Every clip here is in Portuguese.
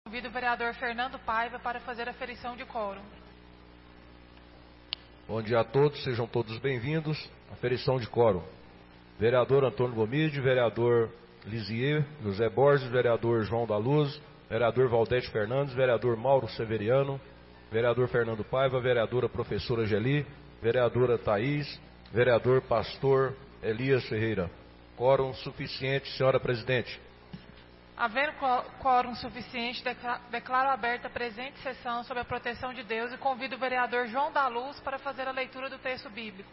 Convido o vereador Fernando Paiva para fazer a aferição de quórum. Bom dia a todos, sejam todos bem-vindos. Aferição de quórum. Vereador Antônio Gomide, vereador Lisier José Borges, vereador João da Luz, vereador Valdete Fernandes, vereador Mauro Severiano, vereador Fernando Paiva, vereadora professora Geli, vereadora Thaís, vereador pastor Elias Ferreira. Quórum suficiente, senhora presidente. Havendo quórum suficiente, declaro aberta a presente sessão sob a proteção de Deus e convido o vereador João da Luz para fazer a leitura do texto bíblico.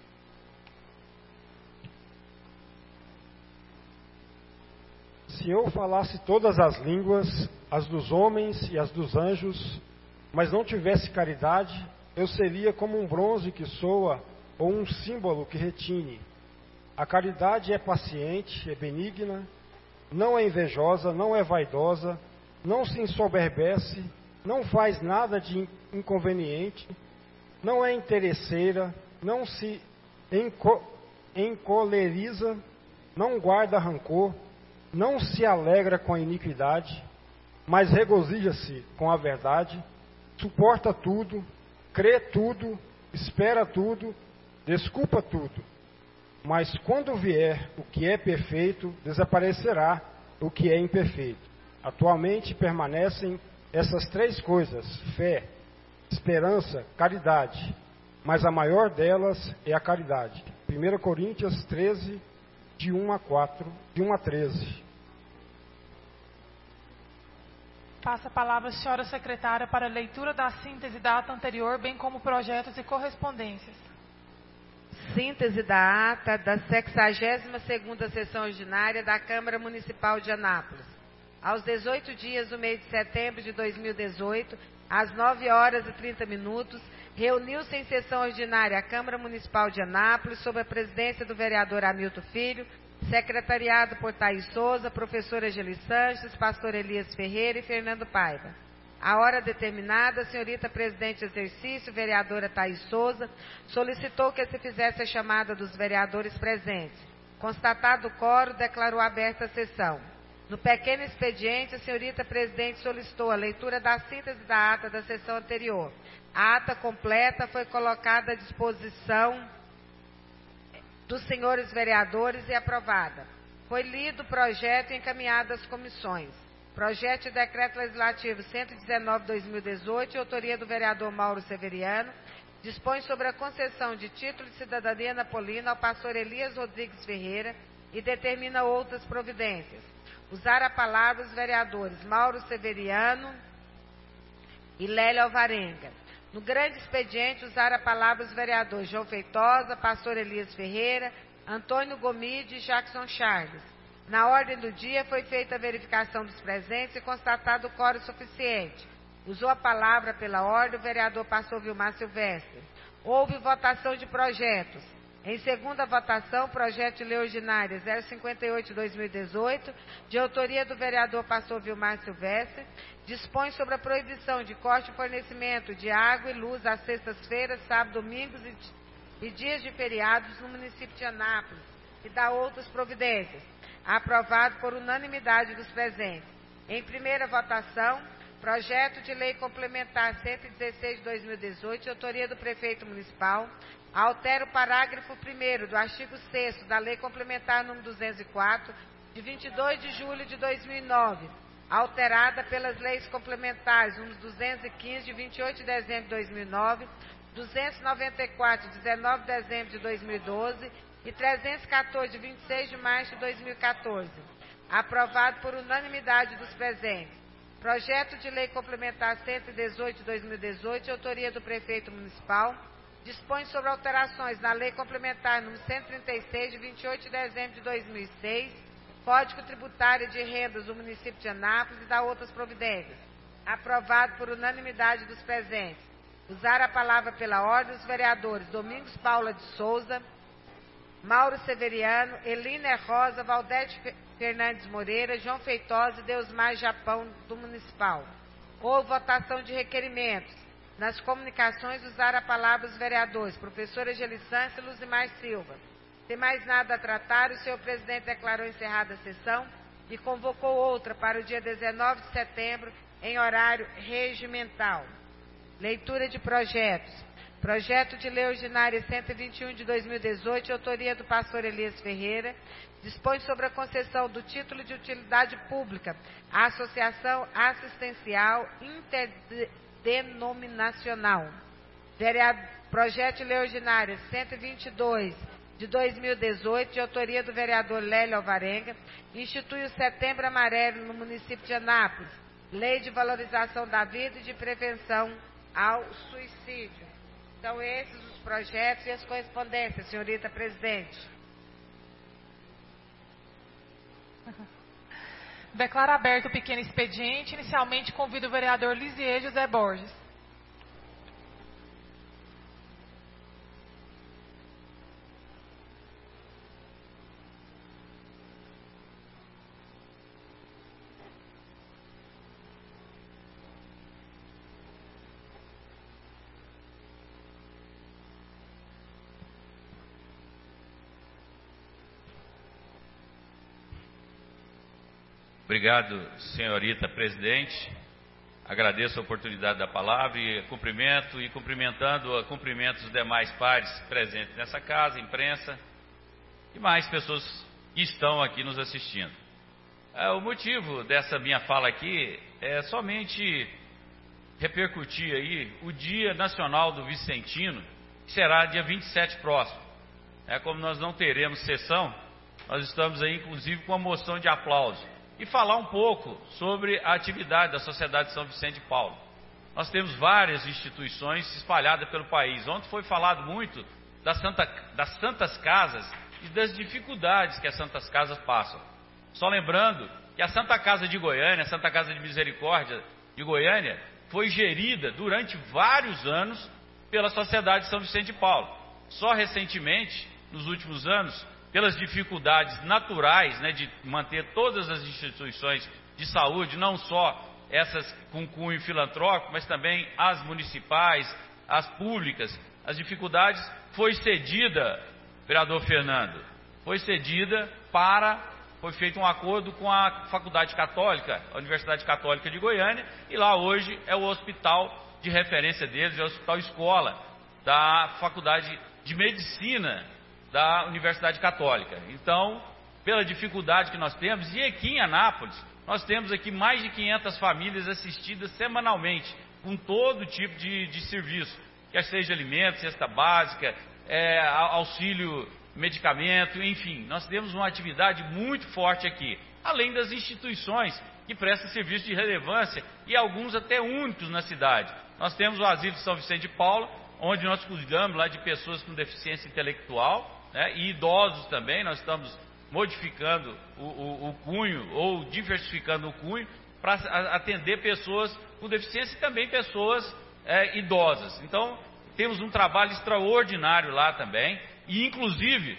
Se eu falasse todas as línguas, as dos homens e as dos anjos, mas não tivesse caridade, eu seria como um bronze que soa ou um símbolo que retine. A caridade é paciente, é benigna, não é invejosa, não é vaidosa, não se ensoberbece, não faz nada de inconveniente, não é interesseira, não se encoleriza, não guarda rancor, não se alegra com a iniquidade, mas regozija-se com a verdade, suporta tudo, crê tudo, espera tudo, desculpa tudo. Mas quando vier o que é perfeito, desaparecerá o que é imperfeito. Atualmente permanecem essas três coisas: fé, esperança, caridade. Mas a maior delas é a caridade. 1 Coríntios 13, de 1 a 13. Passa a palavra à senhora secretária para a leitura da síntese da ata anterior, bem como projetos e correspondências. Síntese da ata da 62ª Sessão Ordinária da Câmara Municipal de Anápolis. Aos 18 dias do mês de setembro de 2018, às 9h30, reuniu-se em sessão ordinária a Câmara Municipal de Anápolis, sob a presidência do vereador Hamilton Filho, secretariado por Thaís Souza, professora Geli Sanches, pastor Elias Ferreira e Fernando Paiva. A hora determinada, a senhorita presidente de exercício, vereadora Thaís Souza, solicitou que se fizesse a chamada dos vereadores presentes. Constatado o quórum, declarou aberta a sessão. No pequeno expediente, a senhorita presidente solicitou a leitura da síntese da ata da sessão anterior. A ata completa foi colocada à disposição dos senhores vereadores e aprovada. Foi lido o projeto e encaminhado às comissões. Projeto de Decreto Legislativo 119/2018, de autoria do vereador Mauro Severiano, dispõe sobre a concessão de título de cidadania napolina ao pastor Elias Rodrigues Ferreira e determina outras providências. Usar a palavra os vereadores Mauro Severiano e Lélia Alvarenga. No grande expediente, usar a palavra os vereadores João Feitosa, pastor Elias Ferreira, Antônio Gomide e Jackson Charles. Na ordem do dia, foi feita a verificação dos presentes e constatado o quórum suficiente. Usou a palavra pela ordem o vereador pastor Vilmar Silvestre. Houve votação de projetos. Em segunda votação, projeto de lei ordinária 058/2018, de autoria do vereador pastor Vilmar Silvestre, dispõe sobre a proibição de corte e fornecimento de água e luz às sextas-feiras, sábados, domingos e dias de feriados no município de Anápolis e dá outras providências. Aprovado por unanimidade dos presentes. Em primeira votação, projeto de lei complementar 116/2018, de autoria do prefeito municipal, altera o parágrafo 1º do artigo 6º da lei complementar número 204, de 22 de julho de 2009, alterada pelas leis complementares número 215, de 28 de dezembro de 2009, 294, de 19 de dezembro de 2012, e 314, de 26 de março de 2014. Aprovado por unanimidade dos presentes. Projeto de lei complementar 118 de 2018, de autoria do prefeito municipal, dispõe sobre alterações na lei complementar número 136, de 28 de dezembro de 2006, Código Tributário de Rendas do município de Anápolis e dá outras providências. Aprovado por unanimidade dos presentes. Usar a palavra pela ordem os vereadores Domingos Paula de Souza, Mauro Severiano, Elina Rosa, Valdete Fernandes Moreira, João Feitosa e Deusmar Japão do Municipal. Houve votação de requerimentos. Nas comunicações, usar a palavra os vereadores professora Geli Sanches e Luzimar Silva. Sem mais nada a tratar, o senhor presidente declarou encerrada a sessão e convocou outra para o dia 19 de setembro, em horário regimental. Leitura de projetos. Projeto de Lei Ordinária 121 de 2018, de autoria do pastor Elias Ferreira, dispõe sobre a concessão do título de utilidade pública à Associação Assistencial Interdenominacional. Projeto de Lei Ordinária 122 de 2018, de autoria do vereador Lélio Alvarenga, institui o Setembro Amarelo no município de Anápolis, Lei de Valorização da Vida e de Prevenção ao Suicídio. São esses os projetos e as correspondências, senhorita presidente. Declaro aberto o pequeno expediente. Inicialmente convido o vereador Lisier José Borges. Obrigado, senhorita presidente. Agradeço a oportunidade da palavra e cumprimentando os demais pares presentes nessa casa, imprensa e mais pessoas que estão aqui nos assistindo. O motivo dessa minha fala aqui é somente repercutir aí o Dia Nacional do Vicentino, que será dia 27 próximo. Como nós não teremos sessão, nós estamos aí inclusive com a moção de aplauso. E falar um pouco sobre a atividade da Sociedade São Vicente de Paulo. Nós temos várias instituições espalhadas pelo país. Ontem foi falado muito das Santas Casas e das dificuldades que as Santas Casas passam. Só lembrando que a Santa Casa de Goiânia, a Santa Casa de Misericórdia de Goiânia, foi gerida durante vários anos pela Sociedade São Vicente de Paulo. Só recentemente, nos últimos anos, pelas dificuldades naturais, de manter todas as instituições de saúde, não só essas com cunho filantrópico, mas também as municipais, as públicas, as dificuldades, foi cedida, vereador Fernando, foi feito um acordo com a Faculdade Católica, a Universidade Católica de Goiânia, e lá hoje é o hospital de referência deles, é o Hospital Escola da Faculdade de Medicina da Universidade Católica. Então, pela dificuldade que nós temos, e aqui em Anápolis, nós temos aqui mais de 500 famílias assistidas semanalmente, com todo tipo de serviço, quer seja alimentos, cesta básica, auxílio, medicamento, enfim, nós temos uma atividade muito forte aqui, além das instituições que prestam serviço de relevância e alguns até únicos na cidade. Nós temos o Asilo de São Vicente de Paulo, onde nós cuidamos lá de pessoas com deficiência intelectual, e idosos também. Nós estamos modificando o cunho ou diversificando o cunho para atender pessoas com deficiência e também pessoas idosas. Então, temos um trabalho extraordinário lá também e, inclusive,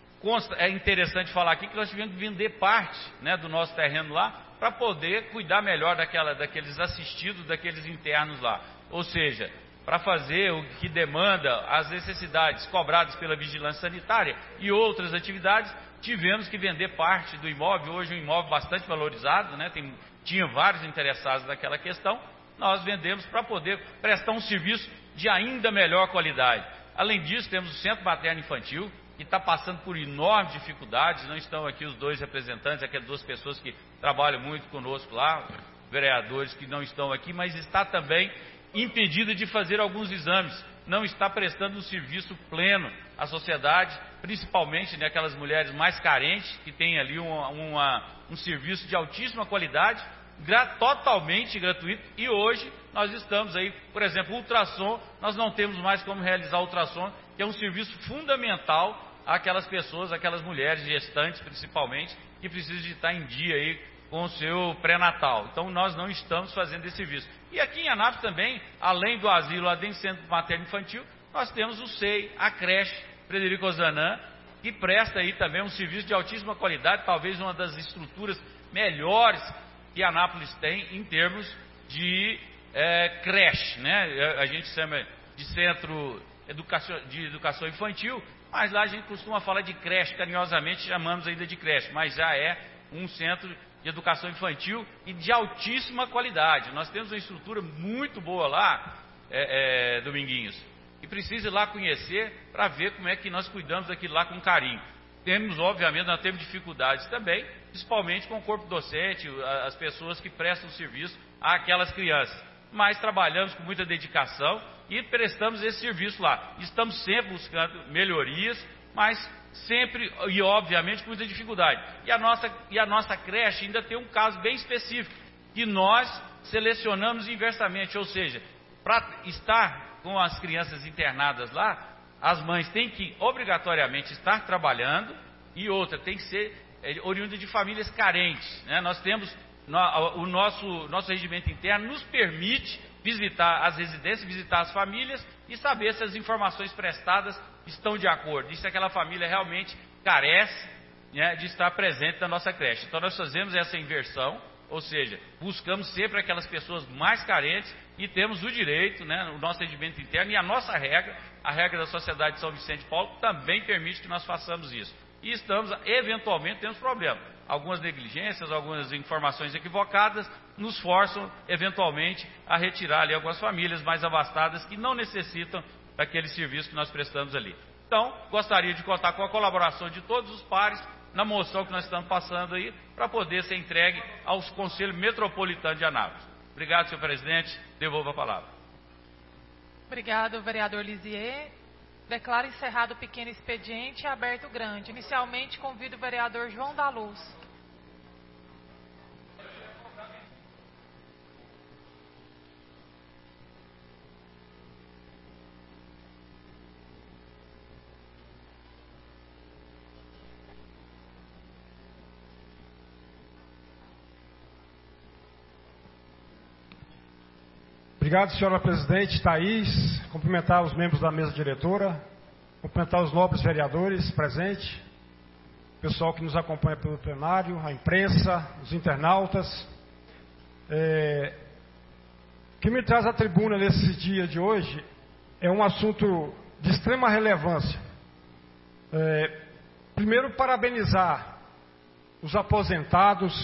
é interessante falar aqui que nós tivemos que vender parte do nosso terreno lá para poder cuidar melhor daqueles assistidos, daqueles internos lá. Ou seja, para fazer o que demanda as necessidades cobradas pela vigilância sanitária e outras atividades, tivemos que vender parte do imóvel, hoje um imóvel bastante valorizado, tinha vários interessados naquela questão, nós vendemos para poder prestar um serviço de ainda melhor qualidade. Além disso, temos o Centro Materno Infantil, que está passando por enormes dificuldades, não estão aqui os dois representantes, aquelas duas pessoas que trabalham muito conosco lá, vereadores que não estão aqui, mas está também impedida de fazer alguns exames, não está prestando um serviço pleno à sociedade, principalmente aquelas mulheres mais carentes, que têm ali um serviço de altíssima qualidade, totalmente gratuito, e hoje nós estamos aí, por exemplo, ultrassom, nós não temos mais como realizar ultrassom, que é um serviço fundamental àquelas pessoas, aquelas mulheres gestantes principalmente, que precisam de estar em dia aí com o seu pré-natal. Então nós não estamos fazendo esse serviço. E aqui em Anápolis também, além do asilo, além do Centro Materno Infantil, nós temos o SEI, a creche Frederico Ozanam, que presta aí também um serviço de altíssima qualidade, talvez uma das estruturas melhores que Anápolis tem em termos de creche, A gente chama de centro de educação infantil, mas lá a gente costuma falar de creche, carinhosamente chamamos ainda de creche, mas já é um centro de educação infantil e de altíssima qualidade. Nós temos uma estrutura muito boa lá, Dominguinhos, e precisa ir lá conhecer para ver como é que nós cuidamos daquilo lá com carinho. Obviamente, nós temos dificuldades também, principalmente com o corpo docente, as pessoas que prestam serviço àquelas crianças. Mas trabalhamos com muita dedicação e prestamos esse serviço lá. Estamos sempre buscando melhorias, mas sempre e obviamente com muita dificuldade. E a nossa creche ainda tem um caso bem específico, que nós selecionamos inversamente, ou seja, para estar com as crianças internadas lá, as mães têm que obrigatoriamente estar trabalhando, e outra, tem que ser oriunda de famílias carentes, né? Nós temos, o nosso regimento interno nos permite visitar as residências, visitar as famílias e saber se as informações prestadas estão de acordo, e se aquela família realmente carece, né, de estar presente na nossa creche. Então nós fazemos essa inversão, ou seja, buscamos sempre aquelas pessoas mais carentes e temos o direito, né, o nosso regimento interno e a nossa regra, a regra da Sociedade de São Vicente de Paulo, também permite que nós façamos isso. E eventualmente, temos problema. Algumas negligências, algumas informações equivocadas nos forçam, eventualmente, a retirar ali algumas famílias mais abastadas que não necessitam daquele serviço que nós prestamos ali. Então, gostaria de contar com a colaboração de todos os pares na moção que nós estamos passando aí, para poder ser entregue aos Conselhos Metropolitanos de Anápolis. Obrigado, senhor presidente. Devolvo a palavra. Obrigado, vereador Lisier. Declaro encerrado o pequeno expediente e aberto o grande. Inicialmente, convido o vereador João da Luz. Obrigado, senhora presidente Thaís, cumprimentar os membros da mesa diretora, cumprimentar os nobres vereadores presentes, pessoal que nos acompanha pelo plenário, a imprensa, os internautas. O que me traz à tribuna nesse dia de hoje é um assunto de extrema relevância. Primeiro, parabenizar os aposentados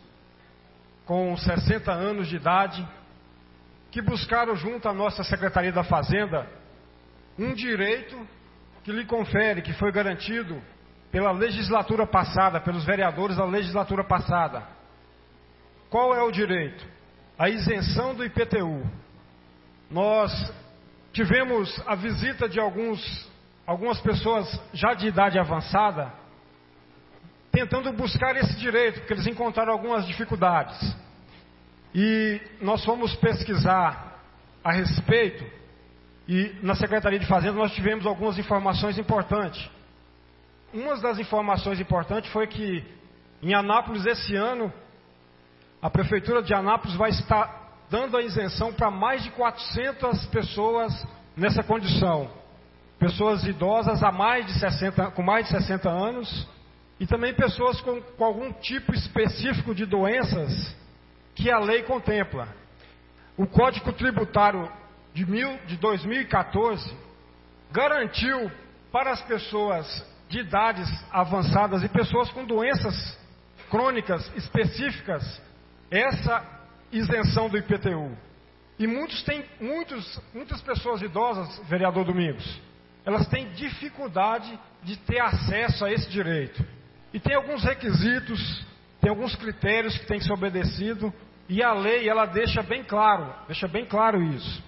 com 60 anos de idade, que buscaram junto à nossa Secretaria da Fazenda um direito que lhe confere, que foi garantido pela legislatura passada, pelos vereadores da legislatura passada. Qual é o direito? A isenção do IPTU. Nós tivemos a visita de algumas pessoas já de idade avançada, tentando buscar esse direito, porque eles encontraram algumas dificuldades. E nós fomos pesquisar a respeito, e na Secretaria de Fazenda nós tivemos algumas informações importantes. Uma das informações importantes foi que em Anápolis esse ano, a Prefeitura de Anápolis vai estar dando a isenção para mais de 400 pessoas nessa condição. Pessoas idosas com mais de 60 anos, e também pessoas com algum tipo específico de doenças que a lei contempla. O Código Tributário de 2014 garantiu para as pessoas de idades avançadas e pessoas com doenças crônicas específicas essa isenção do IPTU. E muitas pessoas idosas, vereador Domingos, elas têm dificuldade de ter acesso a esse direito. E tem alguns requisitos, tem alguns critérios que têm que ser obedecidos, e a lei ela deixa bem claro isso.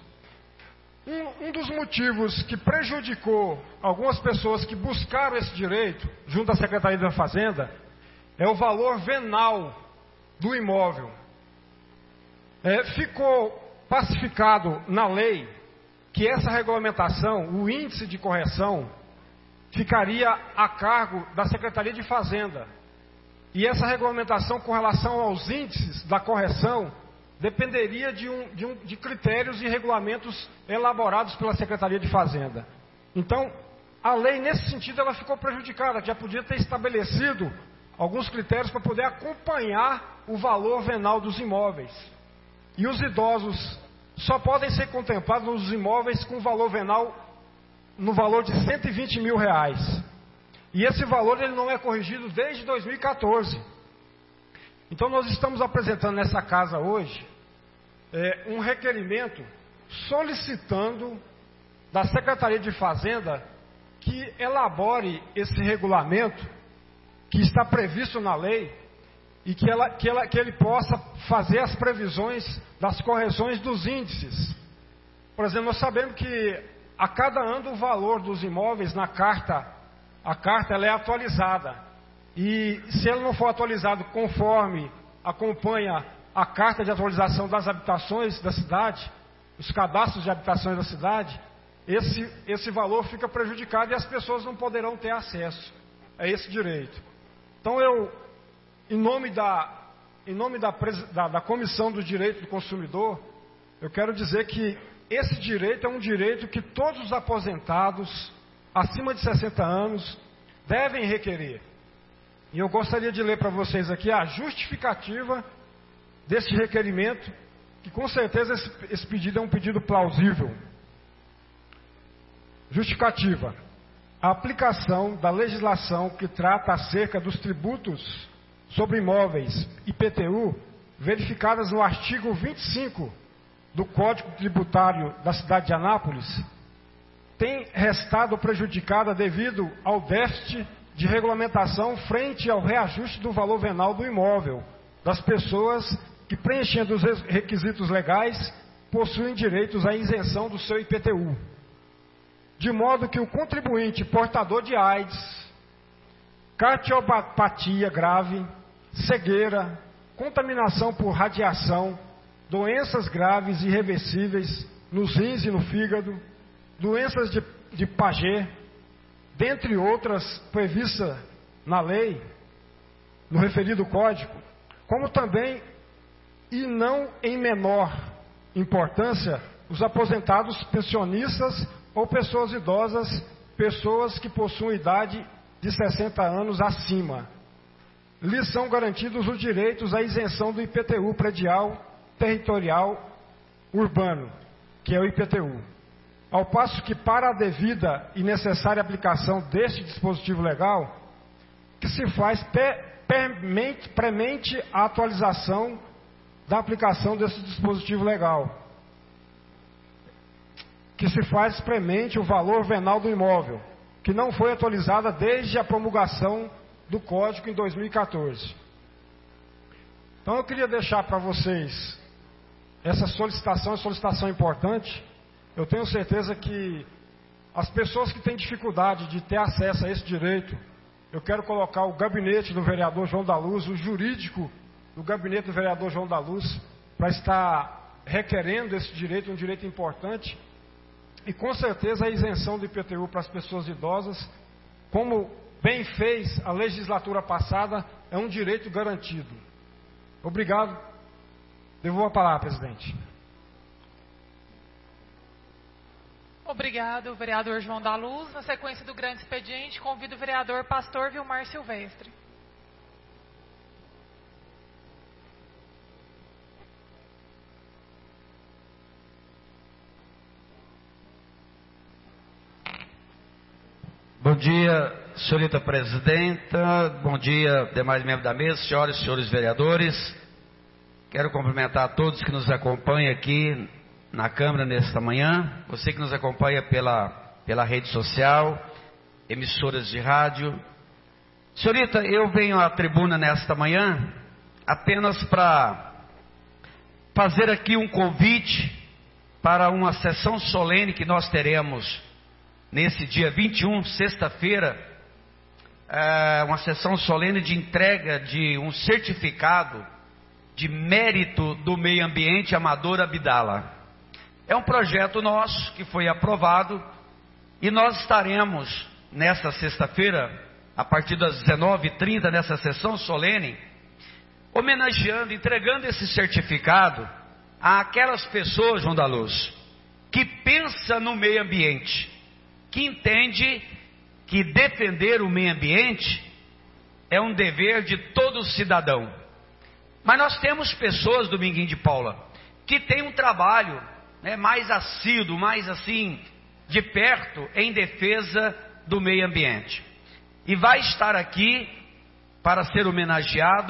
Um dos motivos que prejudicou algumas pessoas que buscaram esse direito junto à Secretaria da Fazenda é o valor venal do imóvel. Ficou pacificado na lei que essa regulamentação, o índice de correção, ficaria a cargo da Secretaria de Fazenda. E essa regulamentação com relação aos índices da correção dependeria de critérios e regulamentos elaborados pela Secretaria de Fazenda. Então, a lei, nesse sentido, ela ficou prejudicada, que já podia ter estabelecido alguns critérios para poder acompanhar o valor venal dos imóveis. E os idosos só podem ser contemplados nos imóveis com valor venal no valor de R$120 mil. E esse valor ele não é corrigido desde 2014. Então nós estamos apresentando nessa casa hoje um requerimento solicitando da Secretaria de Fazenda que elabore esse regulamento que está previsto na lei e que ele possa fazer as previsões das correções dos índices. Por exemplo, nós sabemos que a cada ano o valor dos imóveis na carta, a carta ela é atualizada. E se ela não for atualizada conforme acompanha a carta de atualização das habitações da cidade, os cadastros de habitações da cidade, esse valor fica prejudicado e as pessoas não poderão ter acesso a esse direito. Então em nome da Comissão do Direito do Consumidor, eu quero dizer que esse direito é um direito que todos os aposentados acima de 60 anos devem requerer. E eu gostaria de ler para vocês aqui a justificativa desse requerimento, que com certeza esse pedido é um pedido plausível. Justificativa. A aplicação da legislação que trata acerca dos tributos sobre imóveis, IPTU, verificadas no artigo 25 do Código Tributário da cidade de Anápolis, tem restado prejudicada devido ao déficit de regulamentação frente ao reajuste do valor venal do imóvel, das pessoas que, preenchendo os requisitos legais, possuem direitos à isenção do seu IPTU. De modo que o contribuinte portador de AIDS, cardiopatia grave, cegueira, contaminação por radiação, doenças graves e irreversíveis nos rins e no fígado, doenças de Paget, dentre outras previstas na lei, no referido código, como também, e não em menor importância, os aposentados pensionistas ou pessoas idosas, pessoas que possuem idade de 60 anos acima. Lhes são garantidos os direitos à isenção do IPTU predial, territorial, urbano, que é o IPTU. Ao passo que, para a devida e necessária aplicação deste dispositivo legal, que se faz premente a atualização da aplicação desse dispositivo legal, que se faz premente o valor venal do imóvel, que não foi atualizada desde a promulgação do Código em 2014. Então eu queria deixar para vocês essa solicitação importante. Eu tenho certeza que as pessoas que têm dificuldade de ter acesso a esse direito, eu quero colocar o gabinete do vereador João da Luz, o jurídico do gabinete do vereador João da Luz, para estar requerendo esse direito, um direito importante, e com certeza a isenção do IPTU para as pessoas idosas, como bem fez a legislatura passada, é um direito garantido. Obrigado. Devolvo a palavra, presidente. Obrigado, vereador João da Luz. Na sequência do grande expediente, convido o vereador Pastor Vilmar Silvestre. Bom dia, senhorita presidenta, bom dia, demais membros da mesa, senhoras e senhores vereadores. Quero cumprimentar a todos que nos acompanham aqui na Câmara nesta manhã, você que nos acompanha pela rede social, emissoras de rádio. Senhorita, eu venho à tribuna nesta manhã apenas para fazer aqui um convite para uma sessão solene que nós teremos nesse dia 21, sexta-feira, uma sessão solene de entrega de um certificado de mérito do meio ambiente Amador Abdala. É um projeto nosso que foi aprovado e nós estaremos nesta sexta-feira, a partir das 19h30, nessa sessão solene, homenageando, entregando esse certificado àquelas pessoas, João da Luz, que pensam no meio ambiente, que entende que defender o meio ambiente é um dever de todo cidadão. Mas nós temos pessoas, Dominguinho de Paula, que têm um trabalho mais assíduo, mais assim, de perto, em defesa do meio ambiente. E vai estar aqui para ser homenageado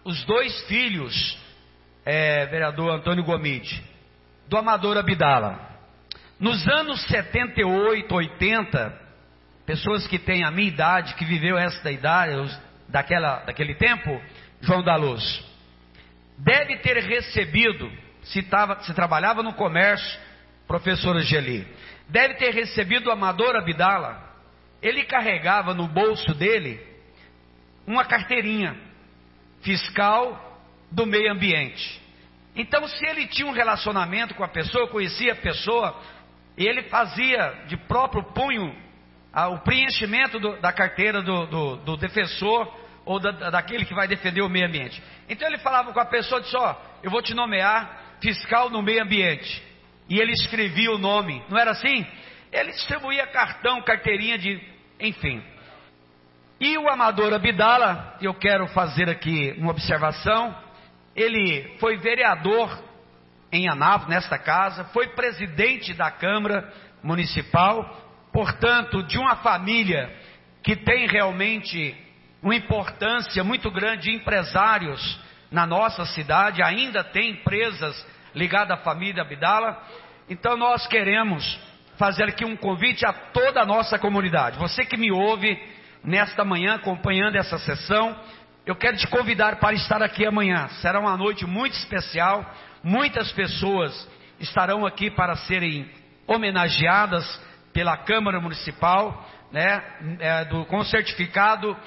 os 2 filhos, vereador Antônio Gomide, do Amador Abdala. Nos anos 78, 80, pessoas que têm a minha idade, que viveu essa idade, daquele tempo, João da Luz, deve ter recebido, se trabalhava no comércio, professor Angeli, deve ter recebido o Amador Abdala. Ele carregava no bolso dele uma carteirinha fiscal do meio ambiente. Então, se ele tinha um relacionamento com a pessoa, conhecia a pessoa, ele fazia de próprio punho o preenchimento da carteira do defensor ou daquele que vai defender o meio ambiente. Então ele falava com a pessoa, disse, eu vou te nomear fiscal no meio ambiente. E ele escrevia o nome, não era assim? Ele distribuía cartão, carteirinha enfim. E o Amador Abdala, eu quero fazer aqui uma observação, ele foi vereador em Anápolis, nesta casa, foi presidente da Câmara Municipal, portanto, de uma família que tem realmente uma importância muito grande, empresários na nossa cidade, ainda tem empresas ligadas à família Abdala. Então nós queremos fazer aqui um convite a toda a nossa comunidade. Você que me ouve nesta manhã, acompanhando essa sessão, eu quero te convidar para estar aqui amanhã. Será uma noite muito especial, muitas pessoas estarão aqui para serem homenageadas pela Câmara Municipal, com certificado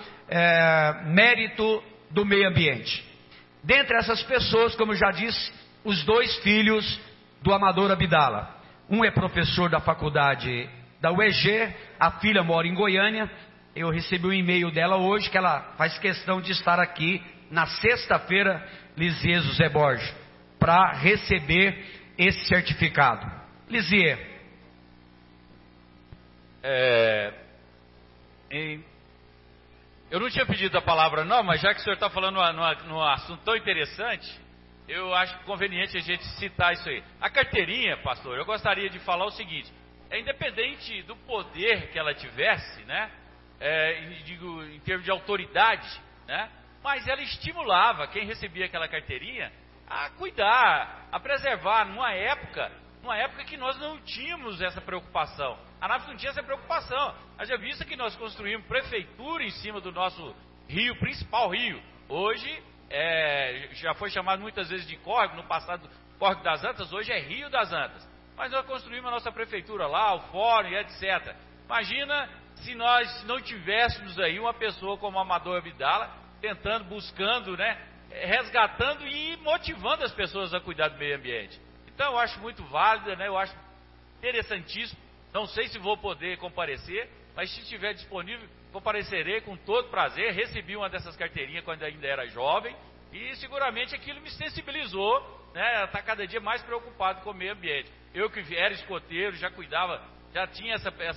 mérito do meio ambiente. Dentre essas pessoas, como eu já disse, os 2 filhos do Amador Abdala. Um é professor da faculdade da UEG, a filha mora em Goiânia. Eu recebi um e-mail dela hoje, que ela faz questão de estar aqui na sexta-feira, Lisier José Borges, para receber esse certificado. Lisier. Eu não tinha pedido a palavra não, mas já que o senhor está falando num assunto tão interessante, eu acho conveniente a gente citar isso aí. A carteirinha, pastor, eu gostaria de falar o seguinte, independente do poder que ela tivesse, né, digo, em termos de autoridade, né, mas ela estimulava quem recebia aquela carteirinha a cuidar, a preservar, numa época que nós não tínhamos essa preocupação. A Anápolis não tinha essa preocupação. Haja vista que nós construímos prefeitura em cima do nosso rio, principal rio. Hoje, já foi chamado muitas vezes de córrego, no passado Córrego das Antas, hoje é Rio das Antas. Mas nós construímos a nossa prefeitura lá, o fórum e etc. Imagina se nós não tivéssemos aí uma pessoa como o Amador Abdala, tentando, buscando, né, resgatando e motivando as pessoas a cuidar do meio ambiente. Então eu acho muito válida, né, eu acho interessantíssimo. Não sei se vou poder comparecer, mas se estiver disponível, comparecerei com todo prazer. Recebi uma dessas carteirinhas quando ainda era jovem e seguramente aquilo me sensibilizou, né, a estar cada dia mais preocupado com o meio ambiente. Eu que era escoteiro, já cuidava, já tinha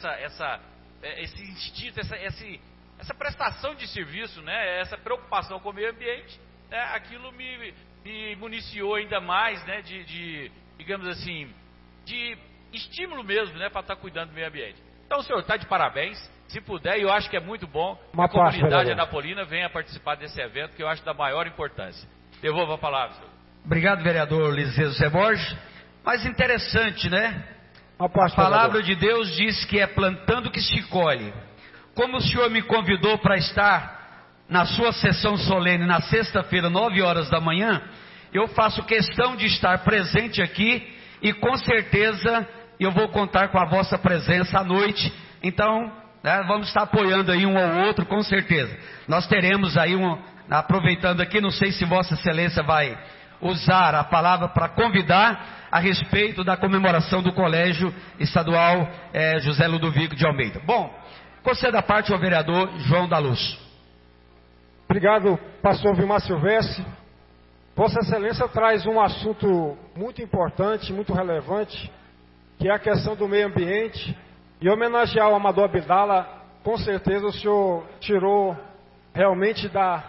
esse instinto, essa prestação de serviço, né, essa preocupação com o meio ambiente, né, aquilo me municiou ainda mais, né, digamos assim, de estímulo mesmo, né, para estar cuidando do meio ambiente. Então o senhor está de parabéns, se puder, e eu acho que é muito bom que a comunidade anapolina venha participar desse evento, que eu acho da maior importância. Devolvo a palavra, senhor. Obrigado, vereador Lisier José Borges. Mas interessante, né? A palavra de Deus diz que é plantando que se colhe. Como o senhor me convidou para estar na sua sessão solene na sexta-feira, 9 horas da manhã, eu faço questão de estar presente aqui e com certeza eu vou contar com a vossa presença à noite. Então, né, vamos estar apoiando aí um ao outro, com certeza. Nós teremos aí aproveitando aqui, não sei se Vossa Excelência vai usar a palavra para convidar a respeito da comemoração do Colégio Estadual José Ludovico de Almeida. Bom, conceda a parte ao vereador João da Luz. Obrigado, pastor Vilmar Silvestre. Vossa Excelência traz um assunto muito importante, muito relevante, que é a questão do meio ambiente. E homenagear o Amador Abdala, com certeza o senhor tirou realmente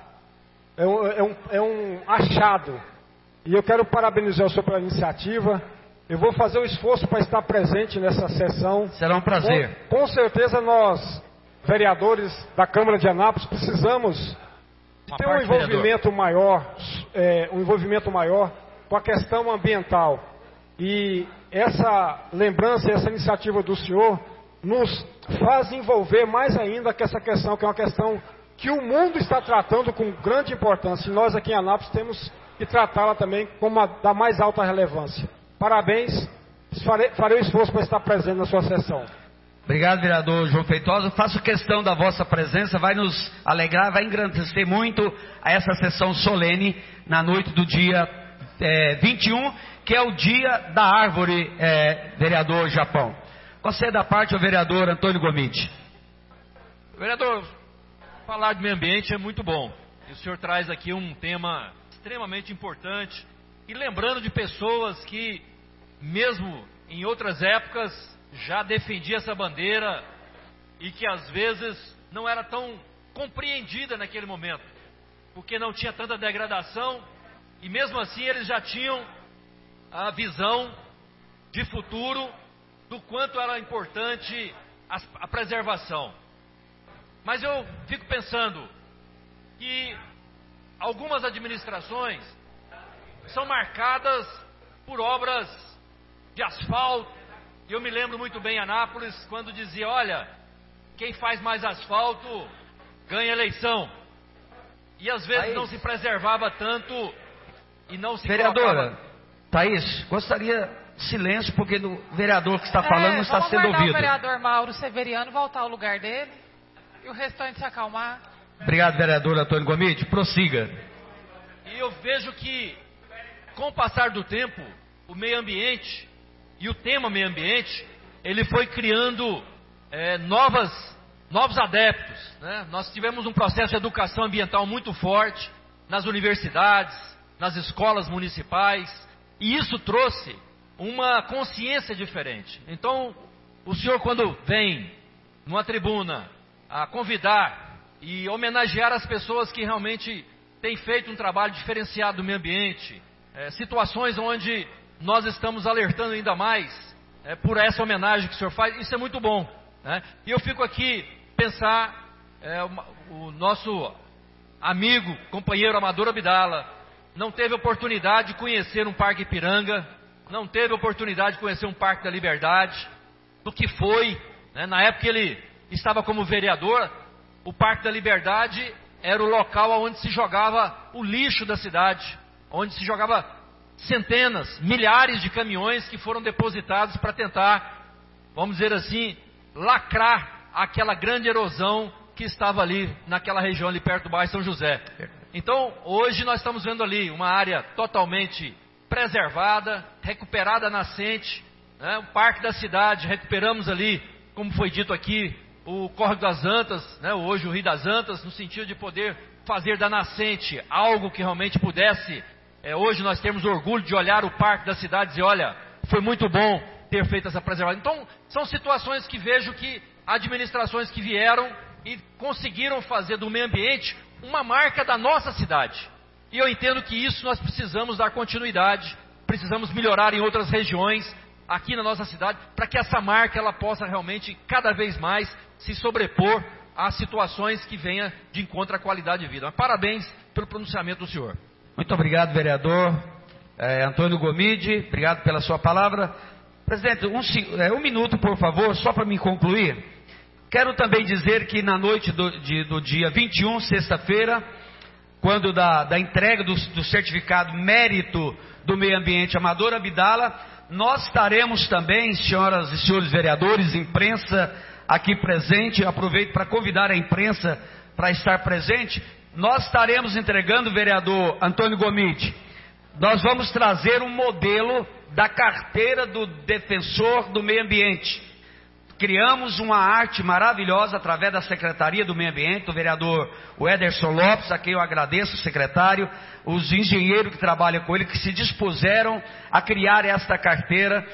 é um achado. E eu quero parabenizar o senhor pela iniciativa. Eu vou fazer o esforço para estar presente nessa sessão. Será um prazer. Com certeza nós, vereadores da Câmara de Anápolis, precisamos Tem um envolvimento maior, com a questão ambiental. E essa lembrança, essa iniciativa do senhor nos faz envolver mais ainda com essa questão, que é uma questão que o mundo está tratando com grande importância. E nós aqui em Anápolis temos que tratá-la também como a da mais alta relevância. Parabéns, farei o esforço para estar presente na sua sessão. Obrigado, vereador João Feitosa. Faço questão da vossa presença, vai nos alegrar, vai engrandecer muito a essa sessão solene na noite do dia 21, que é o dia da árvore, vereador Japão. Conceda a parte ao vereador Antônio Gomide. Vereador, falar de meio ambiente é muito bom. E o senhor traz aqui um tema extremamente importante. E lembrando de pessoas que, mesmo em outras épocas, já defendia essa bandeira e que às vezes não era tão compreendida naquele momento, porque não tinha tanta degradação e mesmo assim eles já tinham a visão de futuro do quanto era importante a preservação. Mas eu fico pensando que algumas administrações são marcadas por obras de asfalto. E eu me lembro muito bem em Anápolis, quando dizia, olha, quem faz mais asfalto ganha eleição. E às vezes não se preservava tanto e não se Vereadora, colocava... Thaís, gostaria de silêncio, porque o vereador que está falando não está sendo ouvido. O vereador Mauro Severiano voltar ao lugar dele e o restante se acalmar. Obrigado, vereador Antônio Gomide. Prossiga. E eu vejo que, com o passar do tempo, o meio ambiente e o tema meio ambiente, ele foi criando novos adeptos, né? Nós tivemos um processo de educação ambiental muito forte nas universidades, nas escolas municipais, e isso trouxe uma consciência diferente. Então, o senhor, quando vem numa tribuna a convidar e homenagear as pessoas que realmente têm feito um trabalho diferenciado do meio ambiente, situações onde nós estamos alertando ainda mais por essa homenagem que o senhor faz, isso é muito bom, né? E eu fico aqui pensar, o nosso amigo, companheiro Amador Abdala, não teve oportunidade de conhecer um Parque Ipiranga, não teve oportunidade de conhecer um Parque da Liberdade, do que foi, né? Na época que ele estava como vereador, o Parque da Liberdade era o local onde se jogava o lixo da cidade, onde se jogava centenas, milhares de caminhões que foram depositados para tentar, vamos dizer assim, lacrar aquela grande erosão que estava ali naquela região ali perto do bairro São José. Então, hoje nós estamos vendo ali uma área totalmente preservada, recuperada a nascente, né? O Parque da Cidade, recuperamos ali, como foi dito aqui, o Córrego das Antas, né? Hoje o Rio das Antas, no sentido de poder fazer da nascente algo que realmente pudesse. Hoje nós temos orgulho de olhar o Parque da Cidade e dizer, olha, foi muito bom ter feito essa preservação. Então, são situações que vejo que administrações que vieram e conseguiram fazer do meio ambiente uma marca da nossa cidade. E eu entendo que isso nós precisamos dar continuidade, precisamos melhorar em outras regiões, aqui na nossa cidade, para que essa marca ela possa realmente cada vez mais se sobrepor às situações que venham de encontro à qualidade de vida. Mas parabéns pelo pronunciamento do senhor. Muito obrigado, vereador Antônio Gomide, obrigado pela sua palavra. Presidente, um minuto, por favor, só para me concluir. Quero também dizer que na noite do dia 21, sexta-feira, quando da entrega do certificado mérito do meio ambiente Amador Abdala, nós estaremos também, senhoras e senhores vereadores, imprensa aqui presente, aproveito para convidar a imprensa para estar presente, nós estaremos entregando, vereador Antônio Gomide, nós vamos trazer um modelo da carteira do defensor do meio ambiente. Criamos uma arte maravilhosa através da Secretaria do Meio Ambiente, do vereador Ederson Lopes, a quem eu agradeço, o secretário, os engenheiros que trabalham com ele, que se dispuseram a criar esta carteira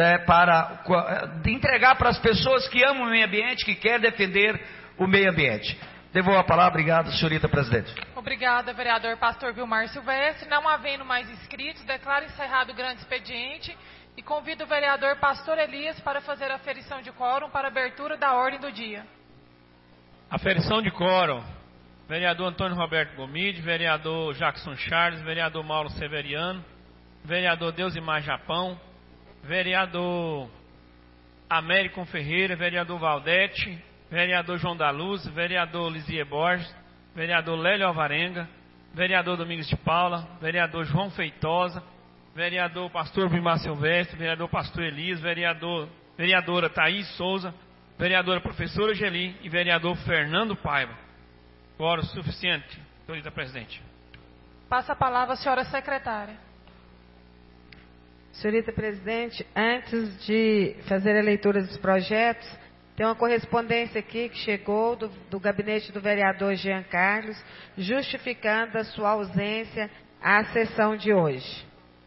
para entregar para as pessoas que amam o meio ambiente, que querem defender o meio ambiente. Devolvo a palavra, obrigado, senhorita presidente. Obrigada, vereador Pastor Vilmar Silvestre. Não havendo mais inscritos, declaro encerrado o grande expediente e convido o vereador Pastor Elias para fazer a aferição de quórum para abertura da ordem do dia. Aferição de quórum. vereador Antônio Roberto Gomide, vereador Jackson Charles, vereador Mauro Severiano, vereador Deusimar Japão, vereador Américo Ferreira, vereador Valdete, vereador João da Luz, vereador Lisier Borges, vereador Lélio Alvarenga, vereador Domingos de Paula, vereador João Feitosa, vereador Pastor Vimar Silvestre, vereador Pastor Elias, vereadora Thaís Souza, vereadora Professora Geli e vereador Fernando Paiva. Quórum suficiente, senhorita presidente. Passa a palavra à senhora secretária. Senhorita presidente, antes de fazer a leitura dos projetos, tem uma correspondência aqui que chegou do gabinete do vereador Jean Carlos, justificando a sua ausência à sessão de hoje.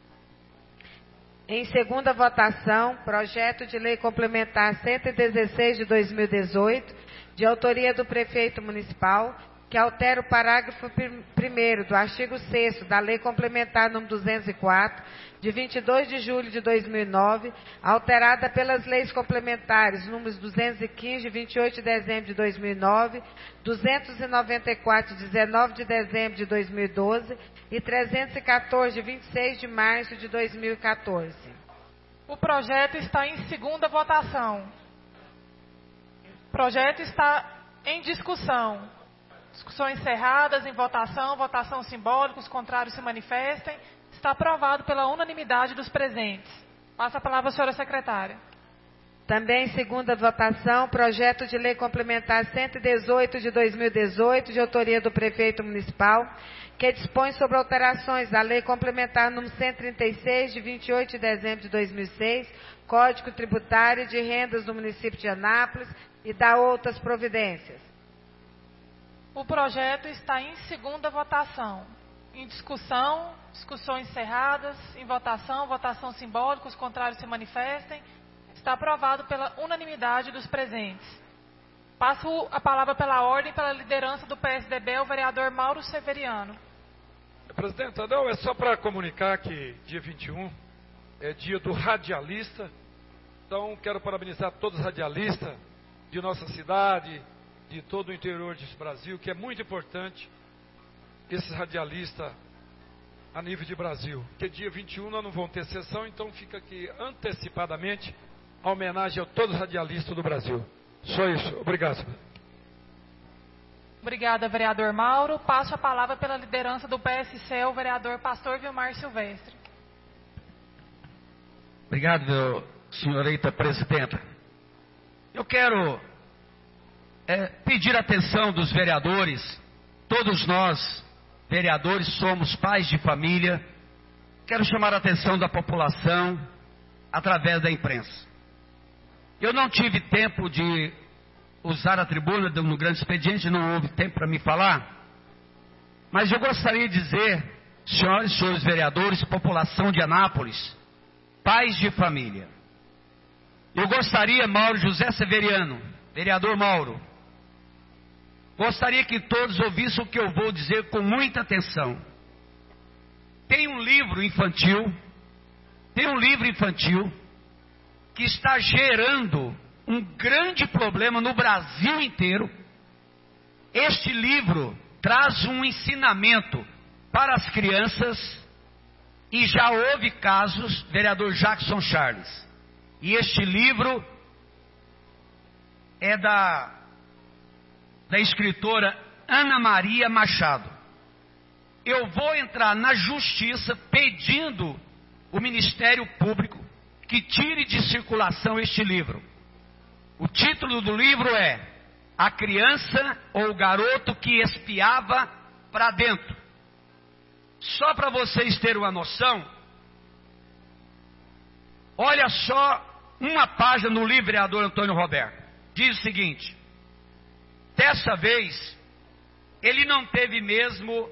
Em segunda votação, projeto de lei complementar 116 de 2018, de autoria do prefeito municipal, que altera o parágrafo 1º do artigo 6º da Lei Complementar nº 204, de 22 de julho de 2009, alterada pelas leis complementares números 215, de 28 de dezembro de 2009, 294, de 19 de dezembro de 2012 e 314, de 26 de março de 2014. O projeto está em segunda votação. O projeto está em discussão. Discussão encerradas, em votação, votação simbólica, os contrários se manifestem. Está aprovado pela unanimidade dos presentes. Passa a palavra à senhora secretária. Também em segunda votação, projeto de lei complementar 118 de 2018, de autoria do prefeito municipal, que dispõe sobre alterações da lei complementar número 136, de 28 de dezembro de 2006, Código Tributário de Rendas do município de Anápolis e da outras providências. O projeto está em segunda votação. Em discussão, discussões encerradas, em votação, votação simbólica, os contrários se manifestem. Está aprovado pela unanimidade dos presentes. Passo a palavra pela ordem, pela liderança do PSDB, ao vereador Mauro Severiano. Presidenta, não, é só para comunicar que dia 21 é dia do radialista. Então, quero parabenizar todos os radialistas de nossa cidade, de todo o interior desse Brasil, que é muito importante esses radialistas a nível de Brasil. Porque dia 21 nós não vamos ter sessão, então fica aqui antecipadamente a homenagem a todos os radialistas do Brasil. Só isso. Obrigado. Obrigada, vereador Mauro. Passo a palavra pela liderança do PSC ao vereador Pastor Vilmar Silvestre. Obrigado, senhorita presidenta. Eu quero pedir a atenção dos vereadores. Todos nós, vereadores, somos pais de família. Quero chamar a atenção da população através da imprensa. Eu não tive tempo de usar a tribuna no grande expediente, não houve tempo para me falar. Mas eu gostaria de dizer, senhoras e senhores vereadores, população de Anápolis, pais de família. Eu gostaria, Mauro José Severiano, vereador Mauro, gostaria que todos ouvissem o que eu vou dizer com muita atenção. Tem um livro infantil que está gerando um grande problema no Brasil inteiro. Este livro traz um ensinamento para as crianças e já houve casos, vereador Jackson Charles. E este livro é da escritora Ana Maria Machado. Eu vou entrar na justiça pedindo o Ministério Público que tire de circulação este livro. O título do livro é A Criança ou o Garoto que Espiava para Dentro. Só para vocês terem uma noção, olha só uma página no livro, vereador Antônio Roberto. Diz o seguinte: dessa vez, ele não teve mesmo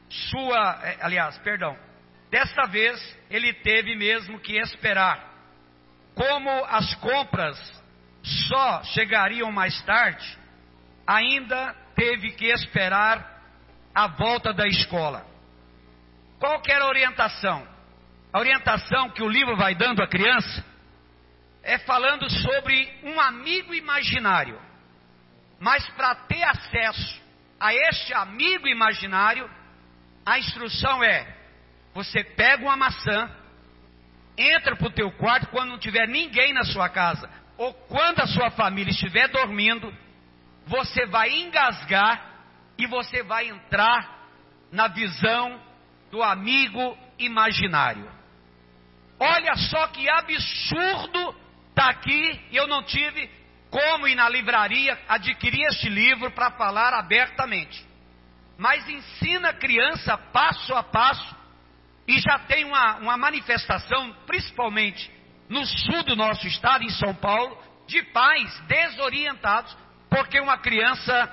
desta vez, ele teve mesmo que esperar. Como as compras só chegariam mais tarde, ainda teve que esperar a volta da escola. Qual que era a orientação? A orientação que o livro vai dando à criança é falando sobre um amigo imaginário. Mas para ter acesso a este amigo imaginário, a instrução é: você pega uma maçã, entra para o teu quarto quando não tiver ninguém na sua casa, ou quando a sua família estiver dormindo, você vai engasgar e você vai entrar na visão do amigo imaginário. Olha só que absurdo está aqui, e eu não tive como ir na livraria adquirir este livro para falar abertamente. Mas ensina a criança passo a passo, e já tem uma manifestação, principalmente no sul do nosso estado, em São Paulo, de pais desorientados, porque uma criança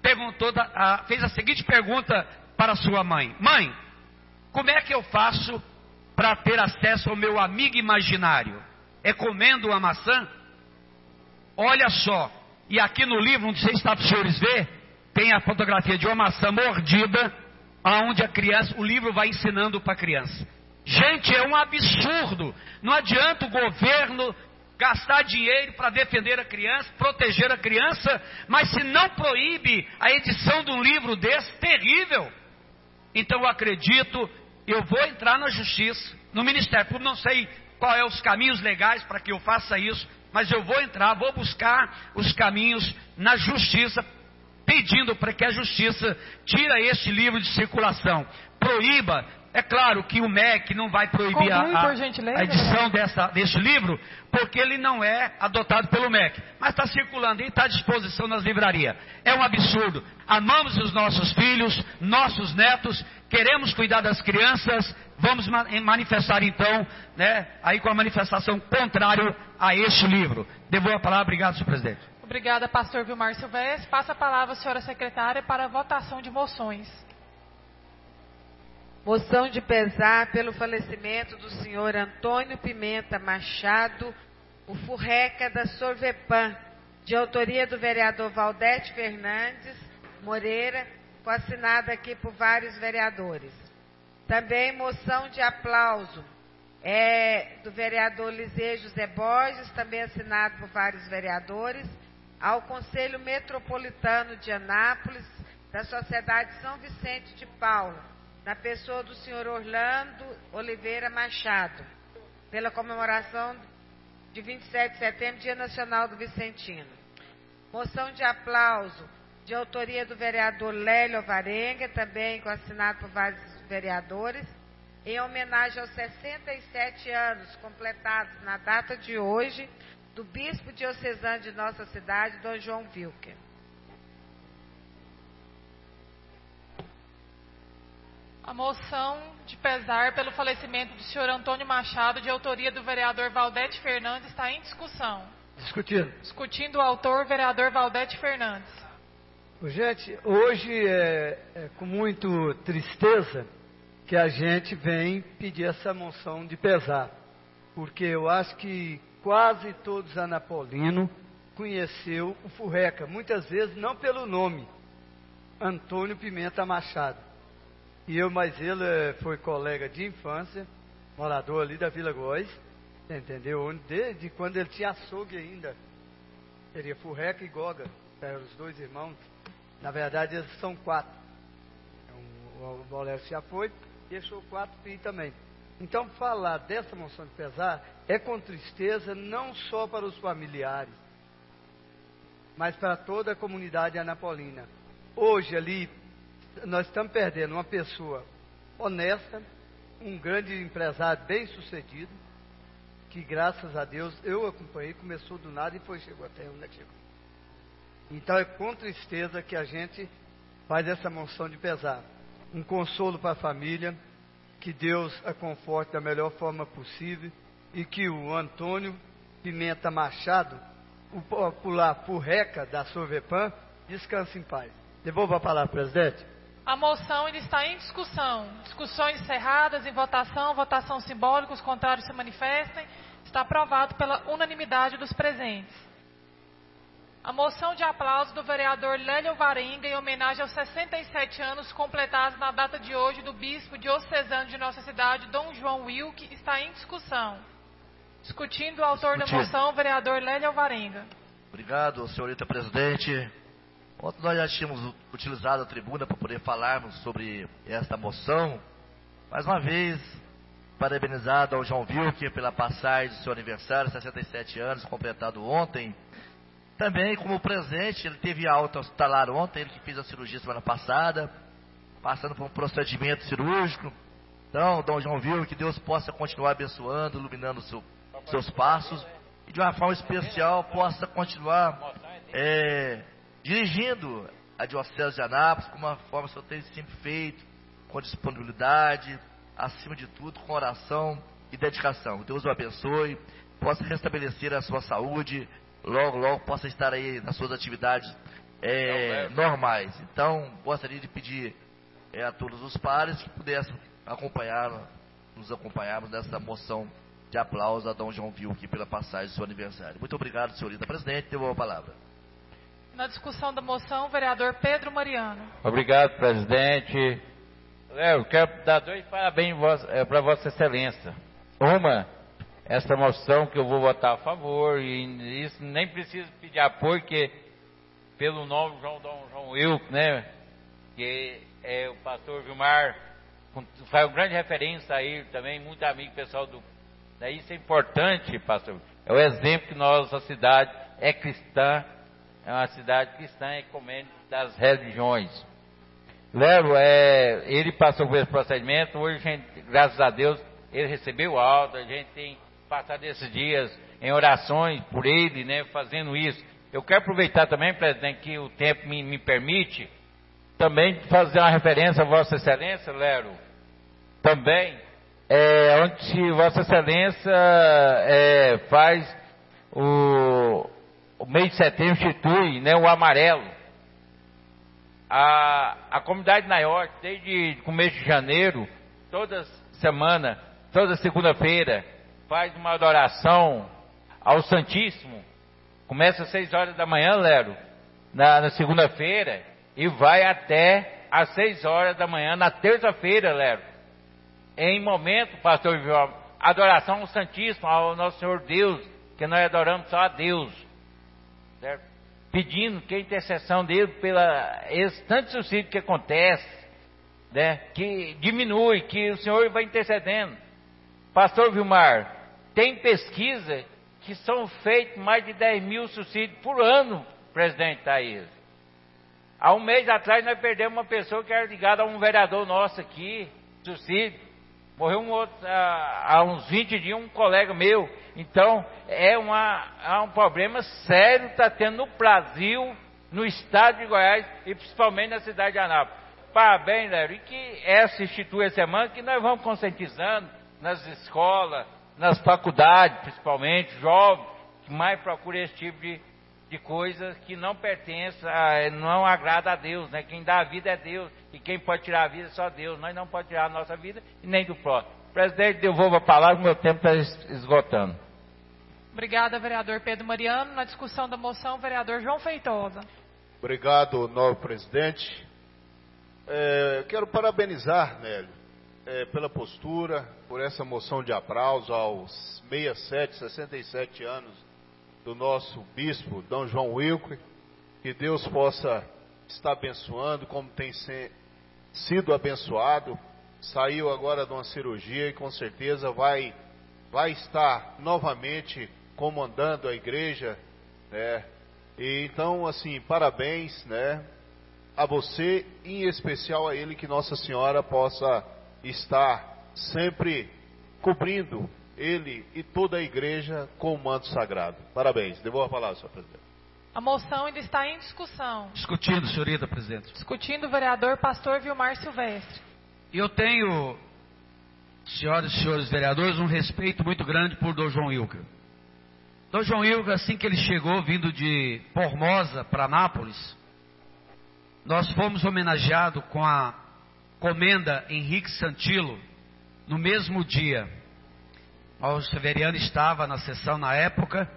fez a seguinte pergunta para sua mãe: mãe, como é que eu faço para ter acesso ao meu amigo imaginário? É comendo uma maçã? Olha só, e aqui no livro, não sei se está para os senhores ver, tem a fotografia de uma maçã mordida, aonde o livro vai ensinando para a criança. Gente, é um absurdo. Não adianta o governo gastar dinheiro para defender a criança, proteger a criança, mas se não proíbe a edição de um livro desse, terrível. Então eu acredito, eu vou entrar na justiça, no Ministério Público, não sei qual é os caminhos legais para que eu faça isso, mas eu vou entrar, vou buscar os caminhos na justiça, pedindo para que a justiça tire este livro de circulação, proíba. É claro que o MEC não vai proibir a edição desse livro, porque ele não é adotado pelo MEC, mas está circulando e está à disposição nas livrarias. É um absurdo. Amamos os nossos filhos, nossos netos, queremos cuidar das crianças, vamos manifestar então, aí com a manifestação contrária a este livro. Devolvo a palavra. Obrigado, senhor presidente. Obrigada, pastor Vilmar Silvestre. Passa a palavra à senhora secretária para a votação de moções. Moção de pesar pelo falecimento do senhor Antônio Pimenta Machado, o Furreca da Sorvepan, de autoria do vereador Valdete Fernandes Moreira, assinada aqui por vários vereadores. Também moção de aplauso do vereador Lisê José Borges, também assinado por vários vereadores, ao Conselho Metropolitano de Anápolis, da Sociedade São Vicente de Paulo, na pessoa do senhor Orlando Oliveira Machado, pela comemoração de 27 de setembro, Dia Nacional do Vicentino. Moção de aplauso de autoria do vereador Lélio Alvarenga, também assinado por vários vereadores, em homenagem aos 67 anos completados na data de hoje do bispo diocesano de nossa cidade, Dom João Wilker. A moção de pesar pelo falecimento do senhor Antônio Machado, de autoria do vereador Valdete Fernandes, está em discussão. Discutindo o autor, vereador Valdete Fernandes. Gente, hoje é com muito tristeza que a gente vem pedir essa moção de pesar, porque eu acho que quase todos anapolinos conheceu o Furreca, muitas vezes não pelo nome, Antônio Pimenta Machado. E mas ele foi colega de infância, morador ali da Vila Góes, entendeu? Desde quando ele tinha açougue ainda. Seria Furreca e Goga, eram os dois irmãos. Na verdade, eles são 4. O Valério já foi, deixou 4 filhos também. Então, falar dessa moção de pesar é com tristeza, não só para os familiares, mas para toda a comunidade anapolina. Hoje ali, nós estamos perdendo uma pessoa honesta, um grande empresário bem sucedido, que graças a Deus eu acompanhei, começou do nada e chegou até onde chegou. Então é com tristeza que a gente faz essa moção de pesar. Um consolo para a família, que Deus a conforte da melhor forma possível e que o Antônio Pimenta Machado, o popular Furreca da Sorvepan, descanse em paz. Devolvo a palavra, presidente. A moção está em discussão. Discussões encerradas, em votação, votação simbólica, os contrários se manifestem. Está aprovado pela unanimidade dos presentes. A moção de aplauso do vereador Lélio Alvarenga, em homenagem aos 67 anos completados na data de hoje do bispo diocesano de nossa cidade, Dom João Wilker, está em discussão. Discutindo o autor da moção, o vereador Lélio Alvarenga. Obrigado, senhorita presidente. Ontem nós já tínhamos utilizado a tribuna para poder falarmos sobre esta moção. Mais uma vez, parabenizado ao João Wilker pela passagem do seu aniversário, 67 anos, completado ontem. Também, como presente, ele teve alta hospitalar ontem, ele que fez a cirurgia semana passada, passando por um procedimento cirúrgico. Então, Dom João Wilker, que Deus possa continuar abençoando, iluminando seus passos, e de uma forma especial possa continuar dirigindo a Diocese de Anápolis, como uma forma que o senhor tem sempre feito, com disponibilidade, acima de tudo, com oração e dedicação. Deus o abençoe, possa restabelecer a sua saúde, logo possa estar aí nas suas atividades normais. Então, gostaria de pedir a todos os pares que pudessem nos acompanharmos nessa moção de aplauso a Dom João Wilker pela passagem do seu aniversário. Muito obrigado, senhorita presidente. Devolvo a palavra. Na discussão da moção, o vereador Pedro Mariano. Obrigado, presidente. Eu quero dar 2 parabéns para Vossa Excelência. Essa moção que eu vou votar a favor, e isso nem preciso pedir apoio, porque pelo nome Dom João Wilker, né, que é o pastor Vilmar, faz uma grande referência a ele também, muito amigo pessoal do... Daí isso é importante, pastor. É o exemplo que nossa cidade é cristã, é uma cidade cristã ecumênica das religiões. Lero, ele passou por esse procedimento, hoje, graças a Deus, ele recebeu alta, a gente tem passado esses dias em orações por ele, né, fazendo isso. Eu quero aproveitar também, presidente, que o tempo me permite, também fazer uma referência a Vossa Excelência, Lero, também, onde Vossa Excelência faz o mês de setembro, institui, né, o amarelo. A comunidade Naiorte, desde o começo de janeiro, toda semana, toda segunda-feira, faz uma adoração ao Santíssimo. Começa às 6 horas da manhã, Lero, na segunda-feira, e vai até às 6 horas da manhã, na terça-feira, Lero. Em momento, pastor João, adoração ao Santíssimo, ao nosso Senhor Deus, que nós adoramos só a Deus, certo? Pedindo que a intercessão dele pela esse tanto suicídio que acontece, né, que diminui, que o Senhor vai intercedendo. Pastor Vilmar, tem pesquisa que são feitos mais de 10 mil suicídios por ano, presidente Thaís. Há um mês atrás nós perdemos uma pessoa que era ligada a um vereador nosso aqui, suicídio. Morreu um outro, há uns 20 dias, um colega meu. Então, é um problema sério que está tendo no Brasil, no estado de Goiás e principalmente na cidade de Anápolis. Parabéns, Léo, e que essa institui a semana que nós vamos conscientizando nas escolas, nas faculdades, principalmente, jovens, que mais procuram esse tipo de coisas que não pertencem, não agrada a Deus, né? Quem dá a vida é Deus, e quem pode tirar a vida é só Deus. Nós não podemos tirar a nossa vida e nem do próximo. Presidente, devolvo a palavra, meu tempo está esgotando. Obrigada, vereador Pedro Mariano. Na discussão da moção, vereador João Feitosa. Obrigado, novo presidente. Quero parabenizar, Nélio, pela postura, por essa moção de aplauso aos 67 anos do nosso bispo, Dom João Wilker. Que Deus possa estar abençoando, como tem sido abençoado. Saiu agora de uma cirurgia e com certeza vai estar novamente comandando a igreja, né? E então, assim, parabéns, né, a você, em especial a ele, que Nossa Senhora possa estar sempre cobrindo ele e toda a igreja com o manto sagrado. Parabéns. Devolvo a palavra, senhor presidente. A moção ainda está em discussão. Discutindo, senhorita presidente. Discutindo o vereador pastor Vilmar Silvestre. Eu tenho, senhoras e senhores vereadores, um respeito muito grande por Dom João Wilker. Dom João Wilker, assim que ele chegou, vindo de Formosa para Anápolis, nós fomos homenageados com a comenda Henrique Santilo, no mesmo dia. O Severiano estava na sessão na época,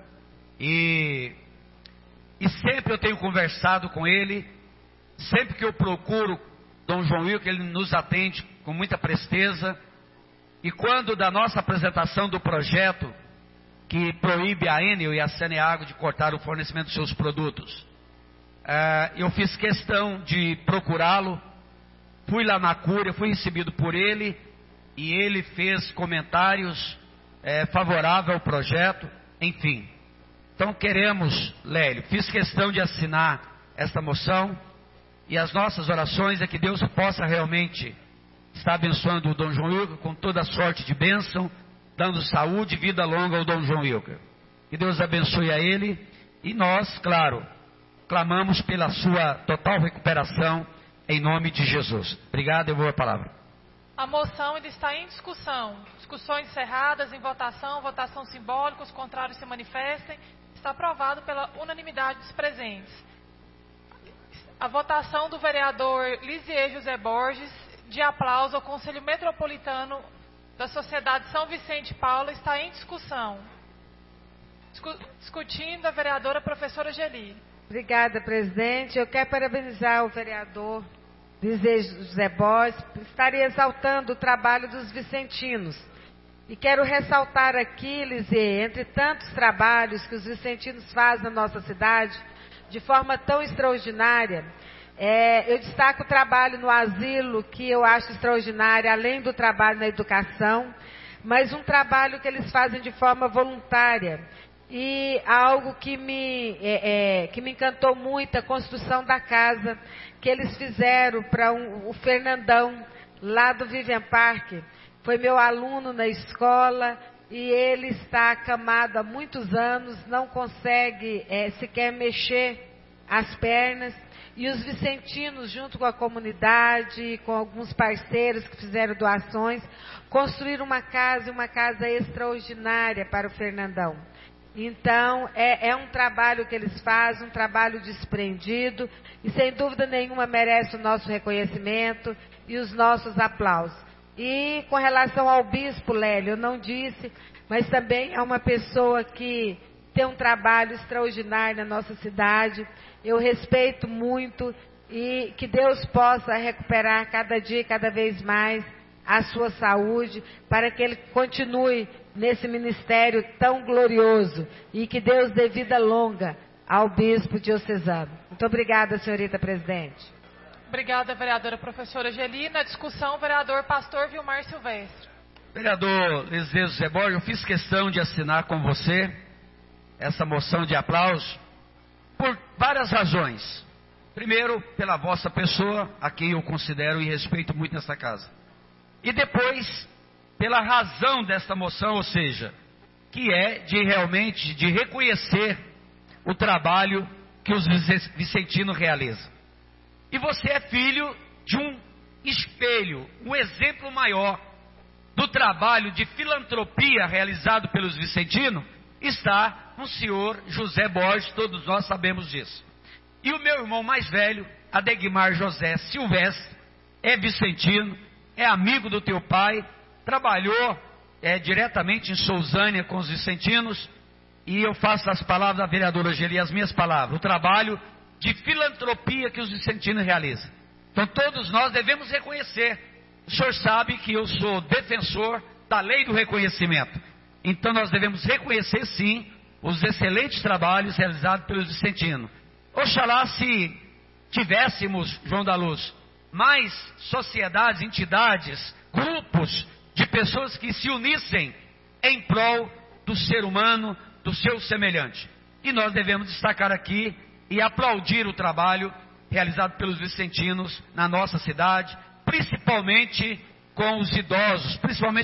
e sempre eu tenho conversado com ele, sempre que eu procuro Dom João Wilker, ele nos atende com muita presteza. E quando da nossa apresentação do projeto que proíbe a Enel e a Saneago de cortar o fornecimento dos seus produtos, eu fiz questão de procurá-lo, fui lá na Cúria, fui recebido por ele, e ele fez comentários favoráveis ao projeto, enfim. Então queremos, Lélio, fiz questão de assinar esta moção, e as nossas orações é que Deus possa realmente estar abençoando o Dom João Wilker com toda sorte de bênção, dando saúde e vida longa ao Dom João Wilker. Que Deus abençoe a ele, e nós, claro, clamamos pela sua total recuperação em nome de Jesus. Obrigado, eu vou a palavra. A moção ainda está em discussão. Discussões encerradas, em votação, votação simbólica, os contrários se manifestem. Está aprovado pela unanimidade dos presentes. A votação do vereador Lisier José Borges, de aplauso ao Conselho Metropolitano da Sociedade São Vicente Paula, está em discussão. Discutindo a vereadora professora Geli. Obrigada, presidente. Eu quero parabenizar o vereador Lisier José Borges por estar exaltando o trabalho dos vicentinos. E quero ressaltar aqui, Lisier, entre tantos trabalhos que os vicentinos fazem na nossa cidade, de forma tão extraordinária, eu destaco o trabalho no asilo, que eu acho extraordinário, além do trabalho na educação, mas um trabalho que eles fazem de forma voluntária. E algo que me encantou muito, a construção da casa que eles fizeram para o Fernandão, lá do Vivian Park. Foi meu aluno na escola e ele está acamado há muitos anos, não consegue sequer mexer as pernas. E os vicentinos, junto com a comunidade, com alguns parceiros que fizeram doações, construíram uma casa extraordinária para o Fernandão. Então, é um trabalho que eles fazem, um trabalho desprendido, e sem dúvida nenhuma merece o nosso reconhecimento e os nossos aplausos. E com relação ao bispo Lélio, eu não disse, mas também é uma pessoa que tem um trabalho extraordinário na nossa cidade. Eu respeito muito, e que Deus possa recuperar cada dia, cada vez mais, a sua saúde, para que ele continue nesse ministério tão glorioso, e que Deus dê vida longa ao bispo diocesano. Muito obrigada, senhorita presidente. Obrigada, vereadora professora Geli. Na discussão, o vereador pastor Vilmar Silvestre. Vereador Lisier José Borges, eu fiz questão de assinar com você essa moção de aplauso por várias razões. Primeiro, pela vossa pessoa, a quem eu considero e respeito muito nessa casa. E depois, pela razão desta moção, ou seja, que é de realmente de reconhecer o trabalho que os vicentinos realizam. E você é filho de um espelho, um exemplo maior do trabalho de filantropia realizado pelos vicentinos, está no senhor José Borges, todos nós sabemos disso. E o meu irmão mais velho, Adegmar José Silvestre, é vicentino, é amigo do teu pai, trabalhou diretamente em Sousânia com os vicentinos, e eu faço as palavras da vereadora Geli, as minhas palavras, o trabalho de filantropia que os vicentinos realizam. Então todos nós devemos reconhecer. O senhor sabe que eu sou defensor da lei do reconhecimento. Então nós devemos reconhecer sim os excelentes trabalhos realizados pelos vicentinos. Oxalá se tivéssemos, João da Luz, mais sociedades, entidades, grupos de pessoas que se unissem em prol do ser humano, do seu semelhante. E nós devemos destacar aqui e aplaudir o trabalho realizado pelos vicentinos na nossa cidade, principalmente com os idosos,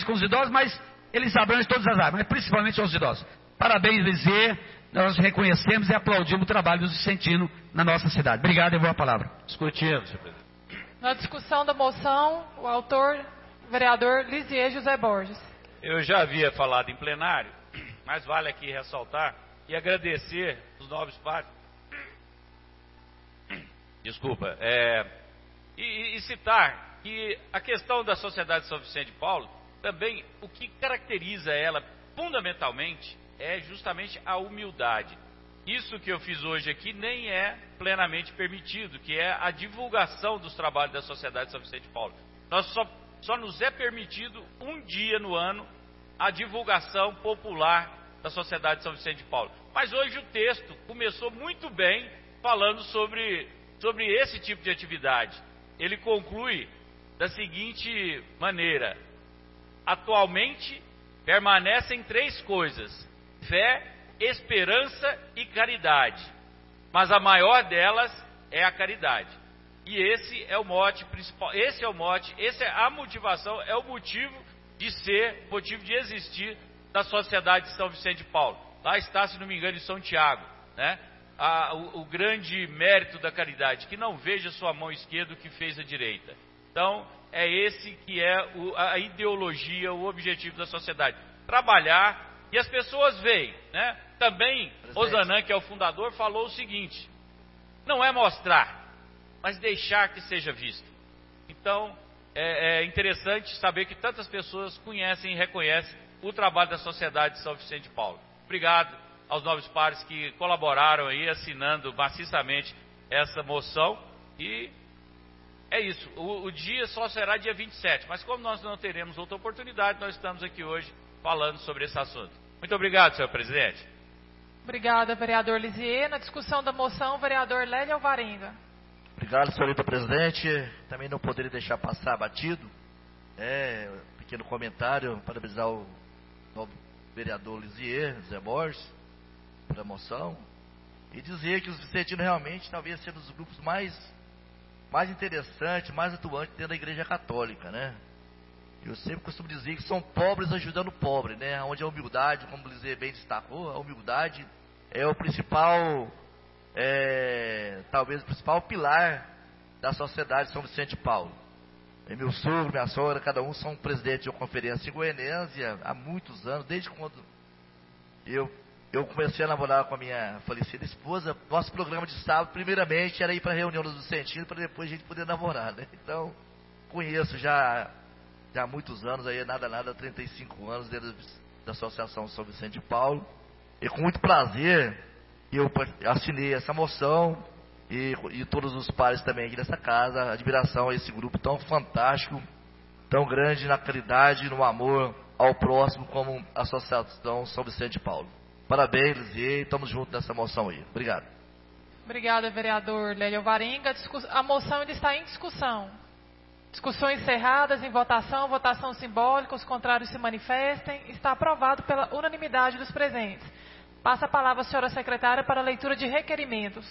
mas eles abrangem todas as áreas, mas principalmente aos idosos. Parabéns, Lisier, nós reconhecemos e aplaudimos o trabalho dos vicentinos na nossa cidade. Obrigado, eu vou a palavra. Discutindo, senhor presidente. Na discussão da moção, o autor, vereador Lisier José Borges. Eu já havia falado em plenário, mas vale aqui ressaltar e agradecer os novos padres. Desculpa, e citar que a questão da Sociedade São Vicente de Paulo, também o que caracteriza ela fundamentalmente é justamente a humildade. Isso que eu fiz hoje aqui nem é plenamente permitido, que é a divulgação dos trabalhos da Sociedade São Vicente de Paulo. Nós só nos é permitido um dia no ano a divulgação popular da Sociedade São Vicente de Paulo. Mas hoje o texto começou muito bem falando sobre esse tipo de atividade. Ele conclui da seguinte maneira: atualmente permanecem 3 coisas: fé, esperança e caridade. Mas a maior delas é a caridade. E esse é o mote principal, esse é o mote, essa é a motivação, é o motivo de ser, motivo de existir da Sociedade de São Vicente de Paulo. Lá está, se não me engano, em São Tiago, né? O grande mérito da caridade, que não veja sua mão esquerda o que fez a direita. Então, é esse que é a ideologia, o objetivo da sociedade. Trabalhar, e as pessoas veem, né? Também, Osanã, que é o fundador, falou o seguinte: não é mostrar, mas deixar que seja visto. Então, é interessante saber que tantas pessoas conhecem e reconhecem o trabalho da Sociedade de São Vicente de Paulo. Obrigado aos nobres pares que colaboraram aí, assinando maciçamente essa moção. E é isso, o dia só será dia 27, mas como nós não teremos outra oportunidade, nós estamos aqui hoje falando sobre esse assunto. Muito obrigado, senhor presidente. Obrigada, vereador Lisier. Na discussão da moção, vereador Lélio Alvarenga. Obrigado, senhorita presidente. Também não poderia deixar passar batido. Um pequeno comentário, parabenizar o novo vereador Lisier, Zé Borges, pela moção. E dizer que os vicentinos realmente talvez sejam os grupos mais interessantes, mais atuantes dentro da Igreja Católica, né? Eu sempre costumo dizer que são pobres ajudando o pobre, né? Onde a humildade, como o Lisier bem destacou, a humildade é o principal, talvez o principal pilar da Sociedade de São Vicente de Paulo. Meu sogro, minha sogra, cada um são presidentes de uma conferência goianésia há muitos anos, desde quando eu comecei a namorar com a minha falecida esposa. Nosso programa de sábado, primeiramente, era ir para a reunião dos vicentinos, para depois a gente poder namorar, né? Então, conheço já há muitos anos, aí nada, 35 anos dentro da Associação São Vicente de Paulo. E com muito prazer, eu assinei essa moção, e todos os pares também aqui dessa casa, admiração a esse grupo tão fantástico, tão grande na caridade e no amor ao próximo, como a Associação São Vicente de Paulo. Parabéns, Lisier, estamos juntos nessa moção aí. Obrigado. Obrigada, vereador Lélio Alvarenga. A moção ainda está em discussão. Discussão encerradas, em votação, votação simbólica, os contrários se manifestem. Está aprovado pela unanimidade dos presentes. Passa a palavra à senhora secretária para a leitura de requerimentos.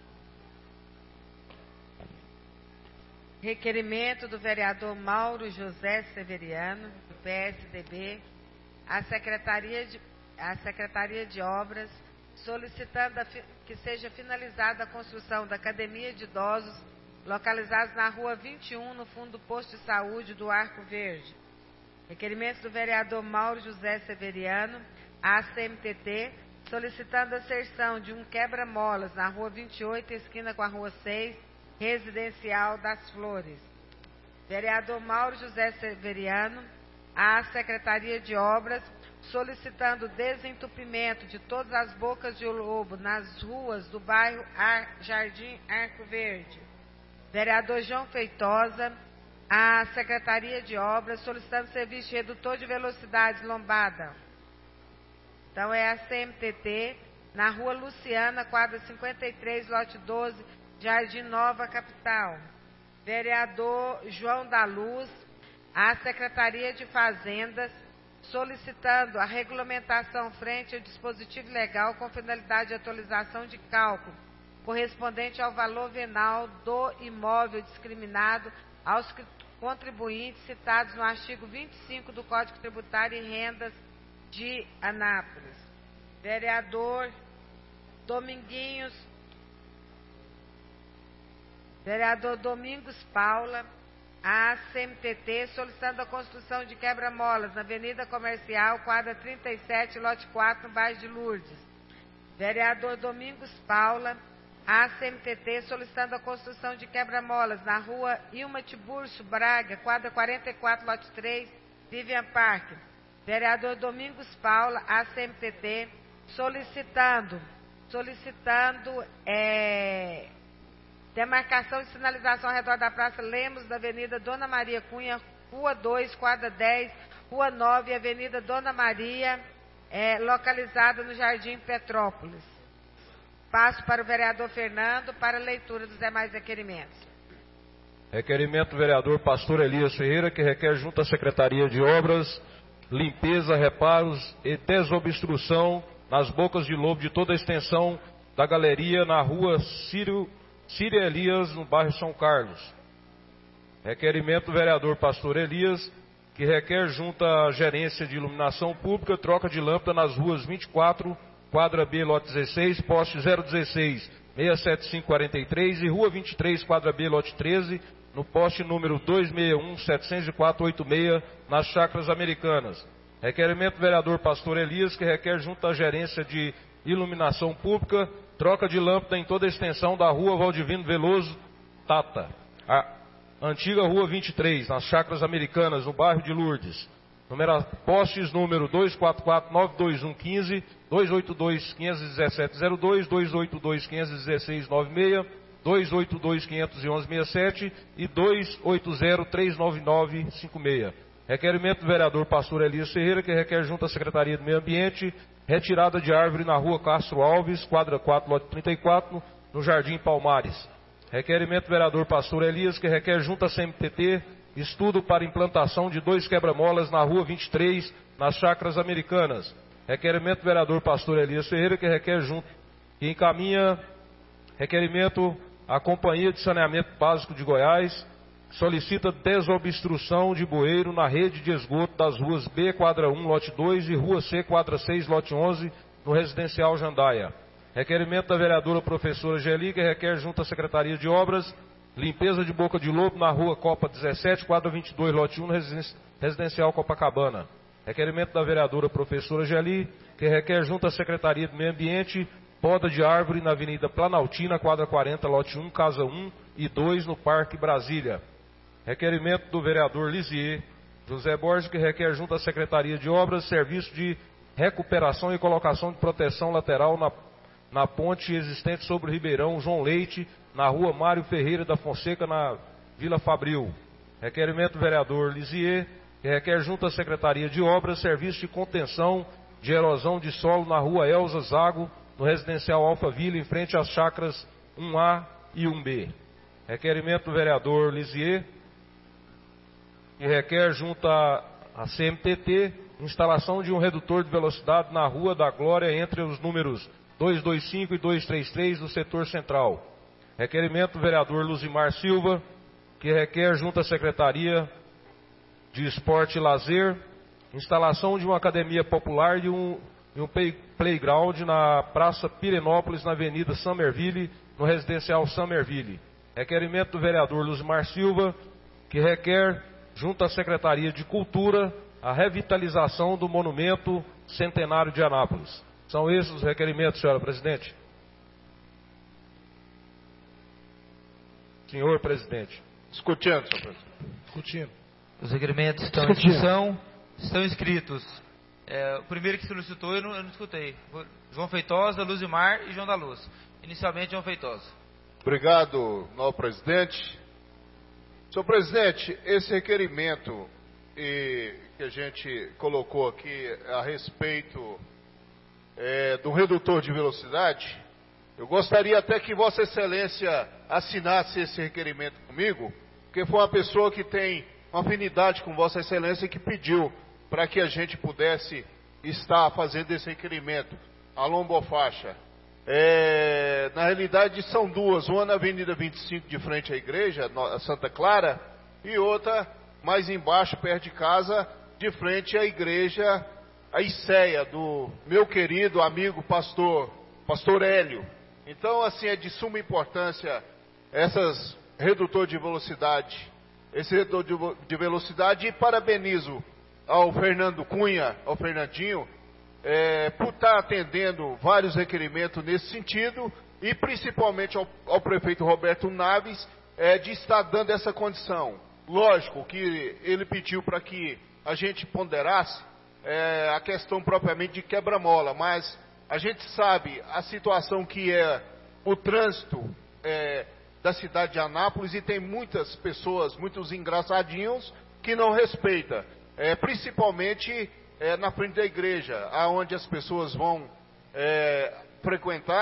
Requerimento do vereador Mauro José Severiano, do PSDB, à Secretaria de Obras, solicitando que seja finalizada a construção da Academia de Idosos, localizados na Rua 21, no fundo do Posto de Saúde do Arco Verde. Requerimento do vereador Mauro José Severiano, à CMTT, solicitando a inserção de um quebra-molas na Rua 28, esquina com a Rua 6, Residencial das Flores. Vereador Mauro José Severiano, à Secretaria de Obras, solicitando desentupimento de todas as bocas de lobo nas ruas do bairro Jardim Arco Verde. Vereador João Feitosa, à Secretaria de Obras, solicitando serviço de redutor de velocidades lombada. Então é a CMTT, na Rua Luciana, quadra 53, lote 12, Jardim Nova, capital. Vereador João da Luz, à Secretaria de Fazendas, solicitando a regulamentação frente ao dispositivo legal com finalidade de atualização de cálculo, correspondente ao valor venal do imóvel discriminado aos contribuintes citados no artigo 25 do Código Tributário e Rendas de Anápolis. Vereador Domingos Paula, a CMTT, solicitando a construção de quebra-molas na Avenida Comercial, quadra 37, lote 4, no bairro de Lourdes. Vereador Domingos Paula, a CMTT, solicitando a construção de quebra-molas na Rua Ilma Tiburcio Braga, quadra 44, lote 3, Vivian Park. Vereador Domingos Paula, a CMTT, solicitando demarcação de sinalização ao redor da Praça Lemos, da Avenida Dona Maria Cunha, Rua 2, quadra 10, Rua 9 e Avenida Dona Maria, localizada no Jardim Petrópolis. Passo para o vereador Fernando para a leitura dos demais requerimentos. Requerimento do vereador Pastor Elias Ferreira, que requer junto à Secretaria de Obras, limpeza, reparos e desobstrução nas bocas de lobo de toda a extensão da galeria na rua Círio Elias, no bairro São Carlos. Requerimento do vereador Pastor Elias, que requer junto à Gerência de Iluminação Pública, troca de lâmpada nas ruas 24, quadra B, lote 16, poste 016, 67543 e rua 23, quadra B, lote 13, no poste número 261, 70486, nas Chácaras Americanas. Requerimento do vereador Pastor Elias, que requer junto à Gerência de Iluminação Pública, troca de lâmpada em toda a extensão da rua Valdivino Veloso Tata, a antiga rua 23, nas Chácaras Americanas, no bairro de Lourdes. Postes número 244-92115, 282-517-02, 282-516-96, 282-511-67 e 280-399-56. Requerimento do vereador Pastor Elias Ferreira, que requer junto à Secretaria do Meio Ambiente, retirada de árvore na rua Castro Alves, quadra 4, lote 34, no Jardim Palmares. Requerimento do vereador Pastor Elias, que requer junto à CMTT, estudo para implantação de 2 quebra-molas na rua 23, nas Chácaras Americanas. Requerimento do vereador Pastor Elias Ferreira, que requer junto e encaminha requerimento à Companhia de Saneamento Básico de Goiás, solicita desobstrução de bueiro na rede de esgoto das ruas B, quadra 1, lote 2 e rua C, quadra 6, lote 11, no residencial Jandaia. Requerimento da vereadora professora Geli, que requer junto à Secretaria de Obras, limpeza de boca de lobo na rua Copa 17, quadra 22, lote 1, no residencial Copacabana. Requerimento da vereadora professora Geli, que requer junto à Secretaria do Meio Ambiente, poda de árvore na Avenida Planaltina, quadra 40, lote 1, casa 1 e 2, no Parque Brasília. Requerimento do vereador Lisier José Borges, que requer junto à Secretaria de Obras, serviço de recuperação e colocação de proteção lateral na ponte existente sobre o Ribeirão João Leite, na rua Mário Ferreira da Fonseca, na Vila Fabril. Requerimento do vereador Lisier, que requer junto à Secretaria de Obras, serviço de contenção de erosão de solo na rua Elza Zago, no residencial Alphaville, em frente às chácaras 1A e 1B. Requerimento do vereador Lisier, que requer junto à CMTT, instalação de um redutor de velocidade na Rua da Glória, entre os números 225 e 233 do setor central. Requerimento do vereador Luzimar Silva, que requer junto à Secretaria de Esporte e Lazer, instalação de uma academia popular e um playground na Praça Pirenópolis, na Avenida Summerville, no residencial Summerville. Requerimento do vereador Luzimar Silva, que requer junto à Secretaria de Cultura a revitalização do Monumento Centenário de Anápolis. São esses os requerimentos, senhora presidente. Senhor presidente. Discutindo, senhor presidente. Discutindo. Os requerimentos estão em discussão, estão inscritos. O primeiro que solicitou eu não escutei. João Feitosa, Luzimar e João da Luz. Inicialmente, João Feitosa. Obrigado, novo presidente. Senhor presidente, esse requerimento que a gente colocou aqui a respeito do redutor de velocidade, eu gostaria até que Vossa Excelência assinasse esse requerimento comigo, porque foi uma pessoa que tem uma afinidade com Vossa Excelência que pediu para que a gente pudesse estar fazendo esse requerimento, a lombofaixa. Na realidade são duas, uma na Avenida 25 de frente à igreja, Santa Clara, e outra mais embaixo, perto de casa, de frente à igreja, a Iceia, do meu querido amigo pastor Hélio. Então, assim, é de suma importância esse redutor de velocidade, e parabenizo ao Fernando Cunha, ao Fernandinho, por estar atendendo vários requerimentos nesse sentido, e principalmente ao prefeito Roberto Naves, de estar dando essa condição. Lógico que ele pediu para que a gente ponderasse a questão propriamente de quebra-mola, mas a gente sabe a situação que é o trânsito da cidade de Anápolis, e tem muitas pessoas, muitos engraçadinhos, que não respeitam, principalmente na frente da igreja, aonde as pessoas vão frequentar,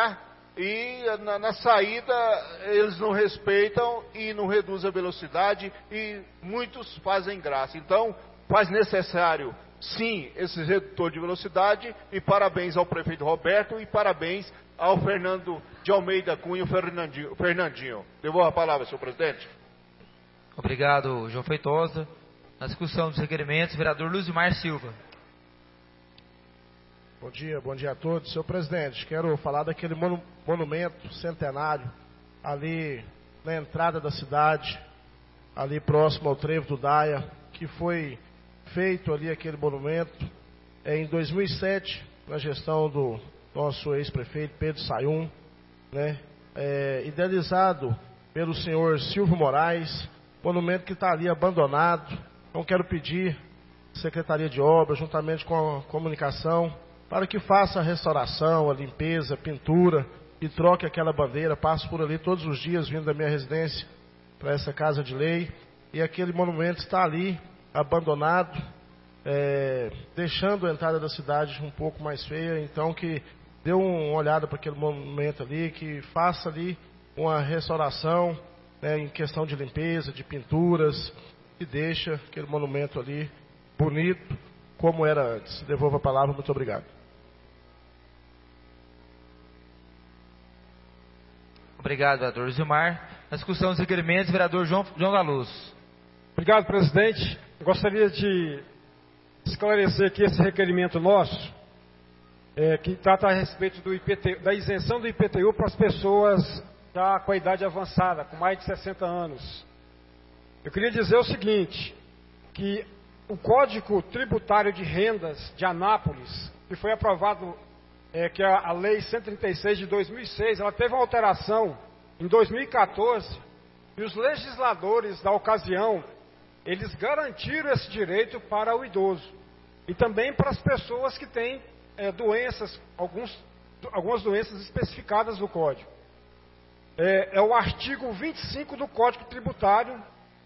e na saída eles não respeitam e não reduzem a velocidade e muitos fazem graça. Então, faz necessário, sim, esse redutor de velocidade e parabéns ao prefeito Roberto e parabéns ao Fernando de Almeida Cunha, Fernandinho. Devolvo a palavra, senhor presidente. Obrigado, João Feitosa. Na discussão dos requerimentos, vereador Luzimar Silva. Bom dia a todos. Senhor presidente, quero falar daquele monumento centenário ali na entrada da cidade, ali próximo ao trevo do Daia, que foi feito ali aquele monumento em 2007, na gestão do nosso ex-prefeito Pedro Sayum, né? Idealizado pelo senhor Silvio Moraes, monumento que está ali abandonado. Então quero pedir à Secretaria de Obras, juntamente com a comunicação, para que faça a restauração, a limpeza, a pintura e troque aquela bandeira. Passo por ali todos os dias vindo da minha residência para essa casa de lei e aquele monumento está ali abandonado, deixando a entrada da cidade um pouco mais feia. Então que dê uma olhada para aquele monumento ali, que faça ali uma restauração, né, em questão de limpeza, de pinturas, e deixa aquele monumento ali bonito como era antes. Devolvo a palavra, muito obrigado. Obrigado, vereador Luzimar. Na discussão dos requerimentos, vereador João da Luz. Obrigado, presidente. Eu gostaria de esclarecer aqui esse requerimento nosso, que trata a respeito do IPTU, da isenção do IPTU para as pessoas já com a idade avançada, com mais de 60 anos. Eu queria dizer o seguinte, que o Código Tributário de Rendas de Anápolis, que foi aprovado, que é a Lei 136 de 2006, ela teve uma alteração em 2014, e os legisladores da ocasião, eles garantiram esse direito para o idoso, e também para as pessoas que têm doenças, algumas doenças especificadas no Código. É o artigo 25 do Código Tributário,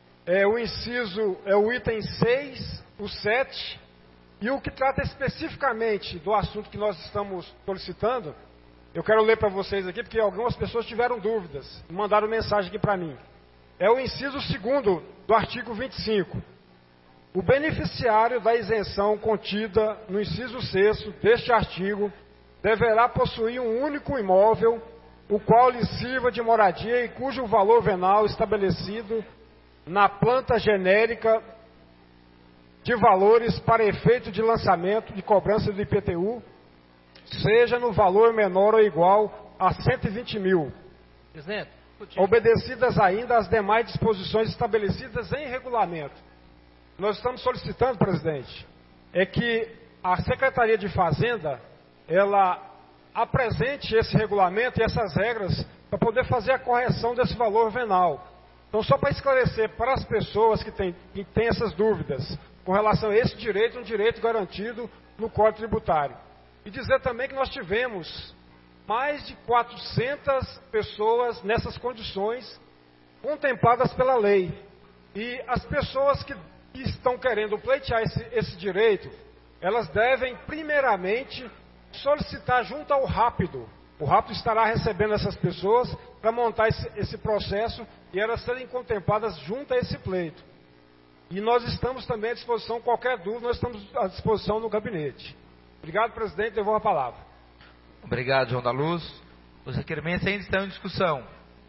o item 6, o 7, e o que trata especificamente do assunto que nós estamos solicitando, eu quero ler para vocês aqui, porque algumas pessoas tiveram dúvidas, e mandaram mensagem aqui para mim. É o inciso 2º do artigo 25. O beneficiário da isenção contida no inciso 6º deste artigo deverá possuir um único imóvel, o qual lhe sirva de moradia e cujo valor venal estabelecido na planta genérica de valores para efeito de lançamento de cobrança do IPTU, seja no valor menor ou igual a 120 mil. Presidente, obedecidas ainda as demais disposições estabelecidas em regulamento. Nós estamos solicitando, presidente, que a Secretaria de Fazenda, ela apresente esse regulamento e essas regras para poder fazer a correção desse valor venal. Então, só para esclarecer para as pessoas que têm essas dúvidas com relação a esse direito, um direito garantido no Código Tributário. E dizer também que nós tivemos mais de 400 pessoas nessas condições contempladas pela lei. E as pessoas que estão querendo pleitear esse direito, elas devem primeiramente solicitar junto ao Rápido. O Rápido estará recebendo essas pessoas para montar esse processo e elas serem contempladas junto a esse pleito. E nós estamos também à disposição, qualquer dúvida, nós estamos à disposição no gabinete. Obrigado, presidente, devolvo a palavra. Obrigado, João da Luz. Os requerimentos ainda estão em discussão.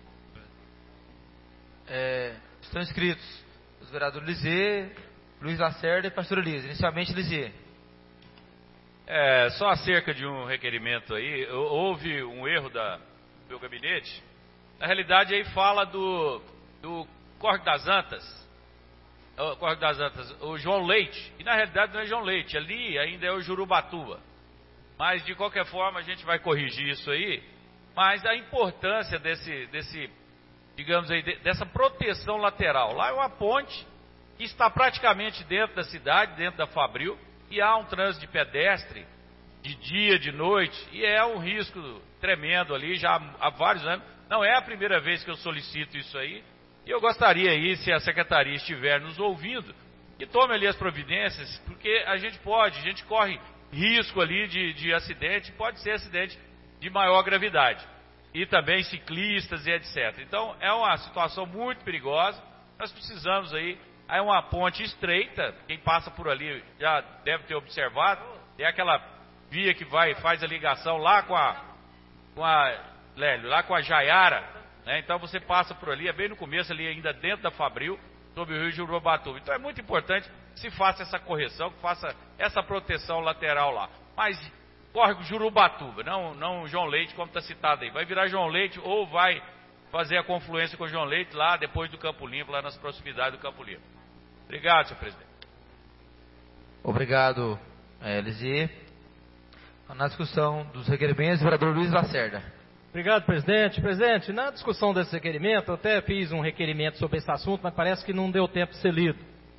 Estão inscritos os vereadores Lisier, Luiz Lacerda e pastor Elise. Inicialmente, Lisier. Só acerca de um requerimento aí, houve um erro do meu gabinete. Na realidade, aí fala do Córrego das Antas. O João Leite. E na realidade não é João Leite, ali ainda é o Jurubatuba. Mas de qualquer forma a gente vai corrigir isso aí. Mas a importância digamos aí, dessa proteção lateral. Lá é uma ponte que está praticamente dentro da cidade, dentro da Fabril. E há um trânsito de pedestre, de dia, de noite, e é um risco tremendo ali, já há vários anos. Não é a primeira vez que eu solicito isso aí, e eu gostaria aí, se a Secretaria estiver nos ouvindo, que tome ali as providências, porque a gente corre risco ali de acidente, pode ser acidente de maior gravidade. e também ciclistas e etc. Então é uma situação muito perigosa. Nós precisamos aí uma ponte estreita, quem passa por ali já deve ter observado, é aquela via que faz a ligação lá com a Jaiara, né? Então você passa por ali, é bem no começo ali ainda dentro da Fabril, sobre o rio Jurubatuba. Então é muito importante que se faça essa correção, que faça essa proteção lateral lá. Mas córrego Jurubatuba, não João Leite, como está citado aí. Vai virar João Leite ou vai fazer a confluência com o João Leite lá depois do Campo Limpo, lá nas proximidades do Campo Limpo. Obrigado, senhor presidente. Obrigado, Lisier. Na discussão dos requerimentos, o vereador Luiz Lacerda. Obrigado, presidente. Presidente, na discussão desse requerimento, eu até fiz um requerimento sobre esse assunto, mas parece que não deu tempo de ser lido.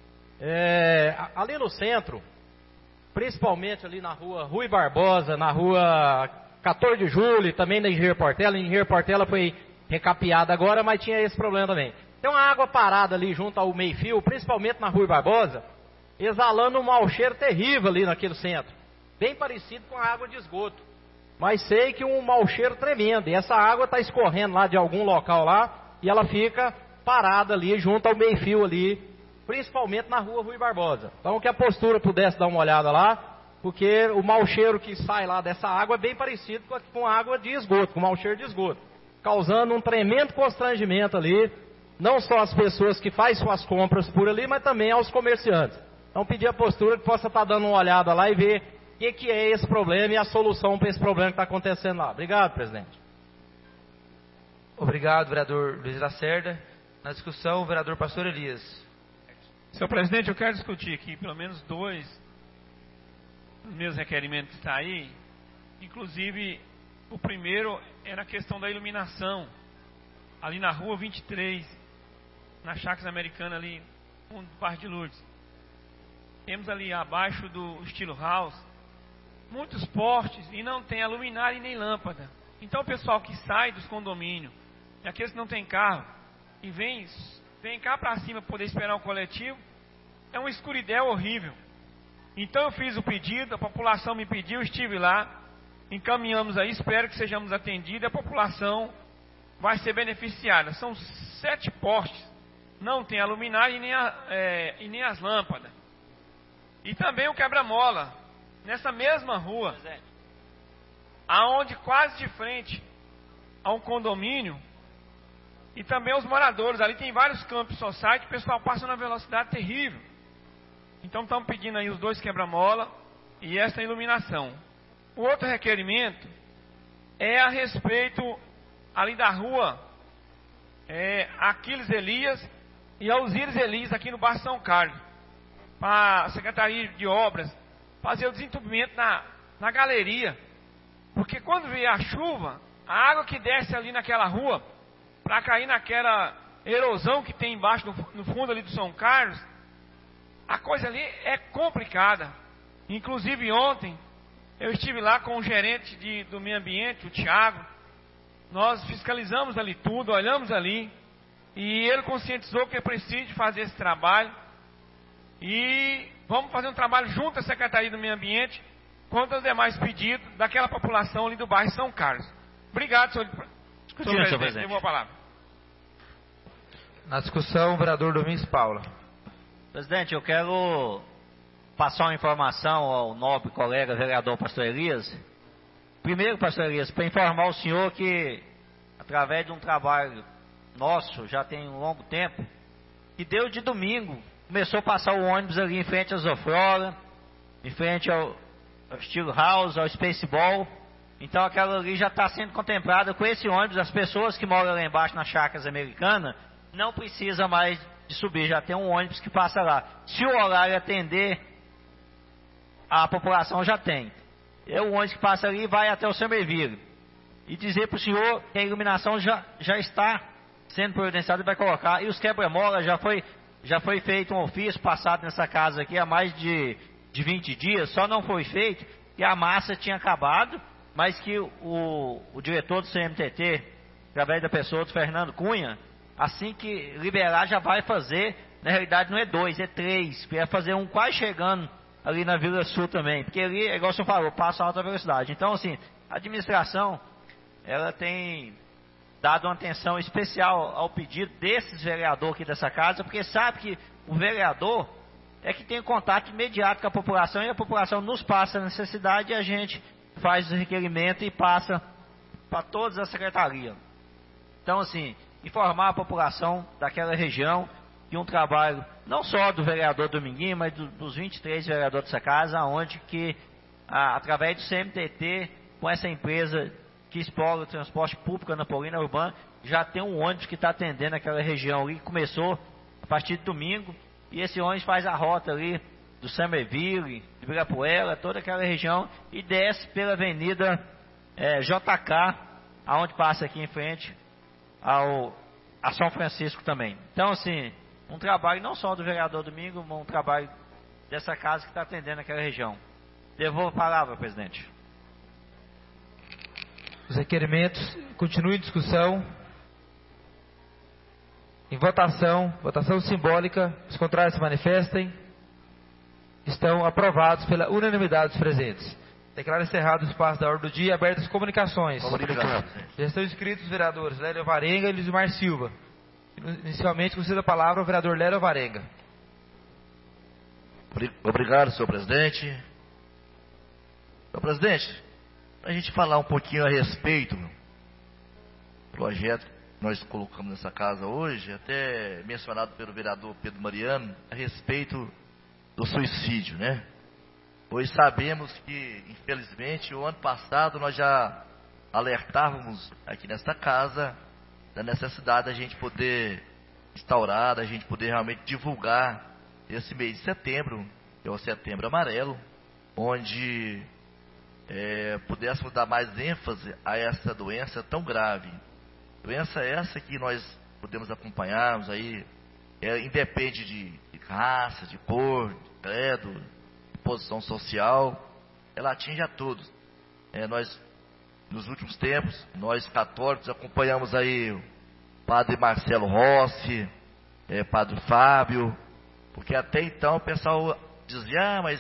Ali no centro, principalmente ali na rua Rui Barbosa, na rua 14 de julho, e também na Engenheiro Portela. A Engenheiro Portela foi recapeada agora, mas tinha esse problema também. Tem uma água parada ali junto ao meio-fio, principalmente na Rui Barbosa, exalando um mau cheiro terrível ali naquele centro. Bem parecido com a água de esgoto. Mas sei que um mau cheiro tremendo. E essa água está escorrendo lá de algum local lá, e ela fica parada ali junto ao meio-fio ali, principalmente na rua Rui Barbosa. Então que a postura pudesse dar uma olhada lá, porque o mau cheiro que sai lá dessa água é bem parecido com a água de esgoto, com o mau cheiro de esgoto, causando um tremendo constrangimento ali, não só às pessoas que fazem suas compras por ali, mas também aos comerciantes. Então pedir a postura que possa estar dando uma olhada lá e ver o que é esse problema e a solução para esse problema que está acontecendo lá. Obrigado, presidente. Obrigado, vereador Luiz Lacerda. Na discussão, o vereador Pastor Elias. Senhor presidente, eu quero discutir aqui pelo menos dois dos meus requerimentos que estão aí. Inclusive, o primeiro é na questão da iluminação. Ali na rua 23, na Chácara Americana, ali no bairro de Lourdes. Temos ali abaixo do estilo house muitos postes e não tem a luminária e nem lâmpada. Então o pessoal que sai dos condomínios, e aqueles que não tem carro, e vem cá para cima para poder esperar o coletivo, é uma escuridão horrível. Então eu fiz o pedido, a população me pediu, estive lá, encaminhamos aí, espero que sejamos atendidos, a população vai ser beneficiada. São 7 postes, não tem a luminária e nem as lâmpadas. E também o quebra-mola, nessa mesma rua, aonde quase de frente a um condomínio, e também os moradores, ali tem vários campos society, o pessoal passa numa velocidade terrível. Então estamos pedindo aí os 2 quebra-mola e essa iluminação. O outro requerimento é a respeito ali da rua Aquiles Elias e Alzires Elias, aqui no bairro São Carlos, para a Secretaria de Obras fazer o desentupimento na galeria, porque quando vier a chuva, a água que desce ali naquela rua, para cair naquela erosão que tem embaixo, no fundo ali do São Carlos, a coisa ali é complicada. Inclusive ontem, eu estive lá com o gerente do meio ambiente, o Tiago, nós fiscalizamos ali tudo, olhamos ali, e ele conscientizou que é preciso fazer esse trabalho, e vamos fazer um trabalho junto à Secretaria do Meio Ambiente, quanto aos demais pedidos daquela população ali do bairro São Carlos. Obrigado, senhor presidente. Tenho uma palavra. Na discussão, o vereador Domingos Paula. Presidente, eu quero passar uma informação ao nobre colega vereador Pastor Elias. Primeiro, Pastor Elias, para informar o senhor que, através de um trabalho nosso, já tem um longo tempo, que deu de domingo, começou a passar o ônibus ali em frente à Zofrora, em frente ao Steel House, ao Spaceball. Então aquela ali já está sendo contemplada com esse ônibus. As pessoas que moram lá embaixo nas Chácaras Americanas não precisam mais de subir, já tem um ônibus que passa lá. Se o horário atender, a população já tem. É o ônibus que passa ali e vai até o Somerville. E dizer para o senhor que a iluminação já está sendo providenciada e vai colocar. E os quebra-mola já foi feito um ofício passado nessa casa aqui há mais de 20 dias, só não foi feito e a massa tinha acabado, mas que o diretor do CMTT, através da pessoa do Fernando Cunha, assim que liberar já vai fazer. Na realidade não é 2, é 3, vai fazer um quase chegando ali na Vila Sul também, porque ali, igual o senhor falou, passa a alta velocidade. Então assim, a administração ela tem dado uma atenção especial ao pedido desses vereadores aqui dessa casa, porque sabe que o vereador é que tem contato imediato com a população, e a população nos passa a necessidade e a gente faz o requerimento e passa para todas as secretarias. Então, assim, informar a população daquela região de um trabalho, não só do vereador Dominguinho, mas dos 23 vereadores dessa casa, onde que, através do CMTT, com essa empresa que explora o transporte público anapolina urbana, já tem um ônibus que está atendendo aquela região ali, que começou a partir de domingo, e esse ônibus faz a rota ali do Summerville, de Ibirapuera, toda aquela região, e desce pela avenida JK, aonde passa aqui em frente a São Francisco também. Então, assim, um trabalho não só do vereador Domingo, mas um trabalho dessa casa que está atendendo aquela região. Devolvo a palavra, presidente. Os requerimentos continuem em discussão. Em votação simbólica, os contrários se manifestem. Estão aprovados pela unanimidade dos presentes. Declaro encerrado o espaço da ordem do dia, abertas as comunicações. Já estão inscritos os vereadores Lélio Alvarenga e Luizimar Silva. Inicialmente, concedo a palavra ao vereador Lélio Alvarenga. Obrigado, senhor presidente. Senhor presidente, para a gente falar um pouquinho a respeito do projeto que nós colocamos nessa casa hoje, até mencionado pelo vereador Pedro Mariano, a respeito do suicídio, né? Pois sabemos que, infelizmente, o ano passado nós já alertávamos aqui nesta casa da necessidade da gente poder instaurar, da gente poder realmente divulgar esse mês de setembro, que é o Setembro Amarelo, onde pudéssemos dar mais ênfase a essa doença tão grave. Doença essa que nós podemos acompanharmos aí, independe de raça, de cor, de credo, de posição social, ela atinge a todos. Nós, nos últimos tempos, nós católicos acompanhamos aí o padre Marcelo Rossi, padre Fábio, porque até então o pessoal dizia, mas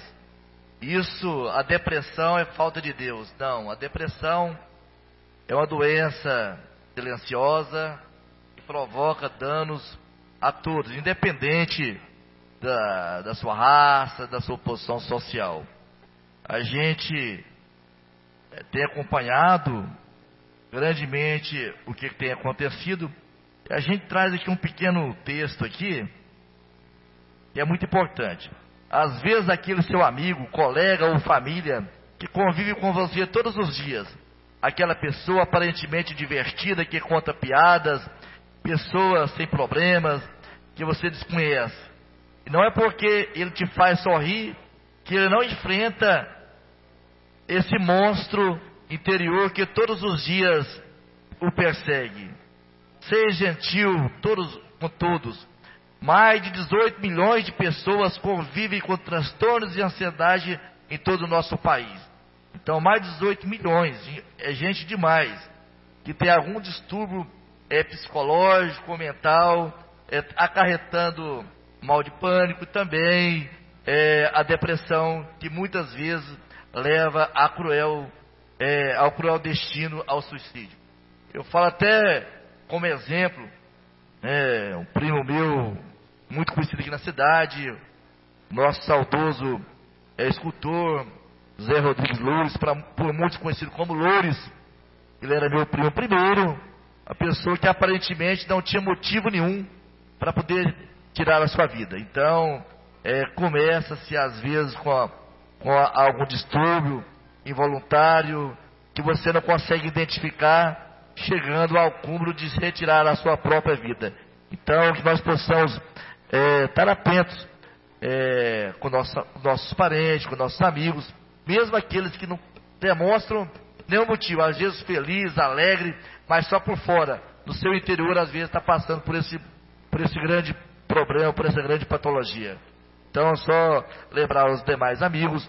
isso, a depressão é falta de Deus. Não, a depressão é uma doença silenciosa que provoca danos a todos, independente da sua raça, da sua posição social. A gente tem acompanhado grandemente o que tem acontecido. A gente traz aqui um pequeno texto aqui, que é muito importante. Às vezes aquele seu amigo, colega ou família que convive com você todos os dias, aquela pessoa aparentemente divertida que conta piadas, pessoa sem problemas, que você desconhece. E não é porque ele te faz sorrir que ele não enfrenta esse monstro interior que todos os dias o persegue. Seja gentil com todos. Mais de 18 milhões de pessoas convivem com transtornos e ansiedade em todo o nosso país. Então, mais de 18 milhões, é gente demais, que tem algum distúrbio psicológico ou mental, acarretando mal de pânico também, a depressão, que muitas vezes leva ao cruel destino ao suicídio. Eu falo até como exemplo, um primo meu, muito conhecido aqui na cidade, nosso saudoso escultor, Zé Rodrigues Loures, por muitos conhecido como Loures. Ele era meu primo primeiro, a pessoa que aparentemente não tinha motivo nenhum para poder tirar a sua vida. Então, começa-se às vezes com algum distúrbio involuntário que você não consegue identificar, chegando ao cúmulo de retirar a sua própria vida. Então, que nós possamos estar atentos com nossos parentes, com nossos amigos, mesmo aqueles que não demonstram nenhum motivo, às vezes feliz, alegre, mas só por fora, no seu interior, às vezes está passando por esse grande problema, por essa grande patologia. Então, só lembrar aos demais amigos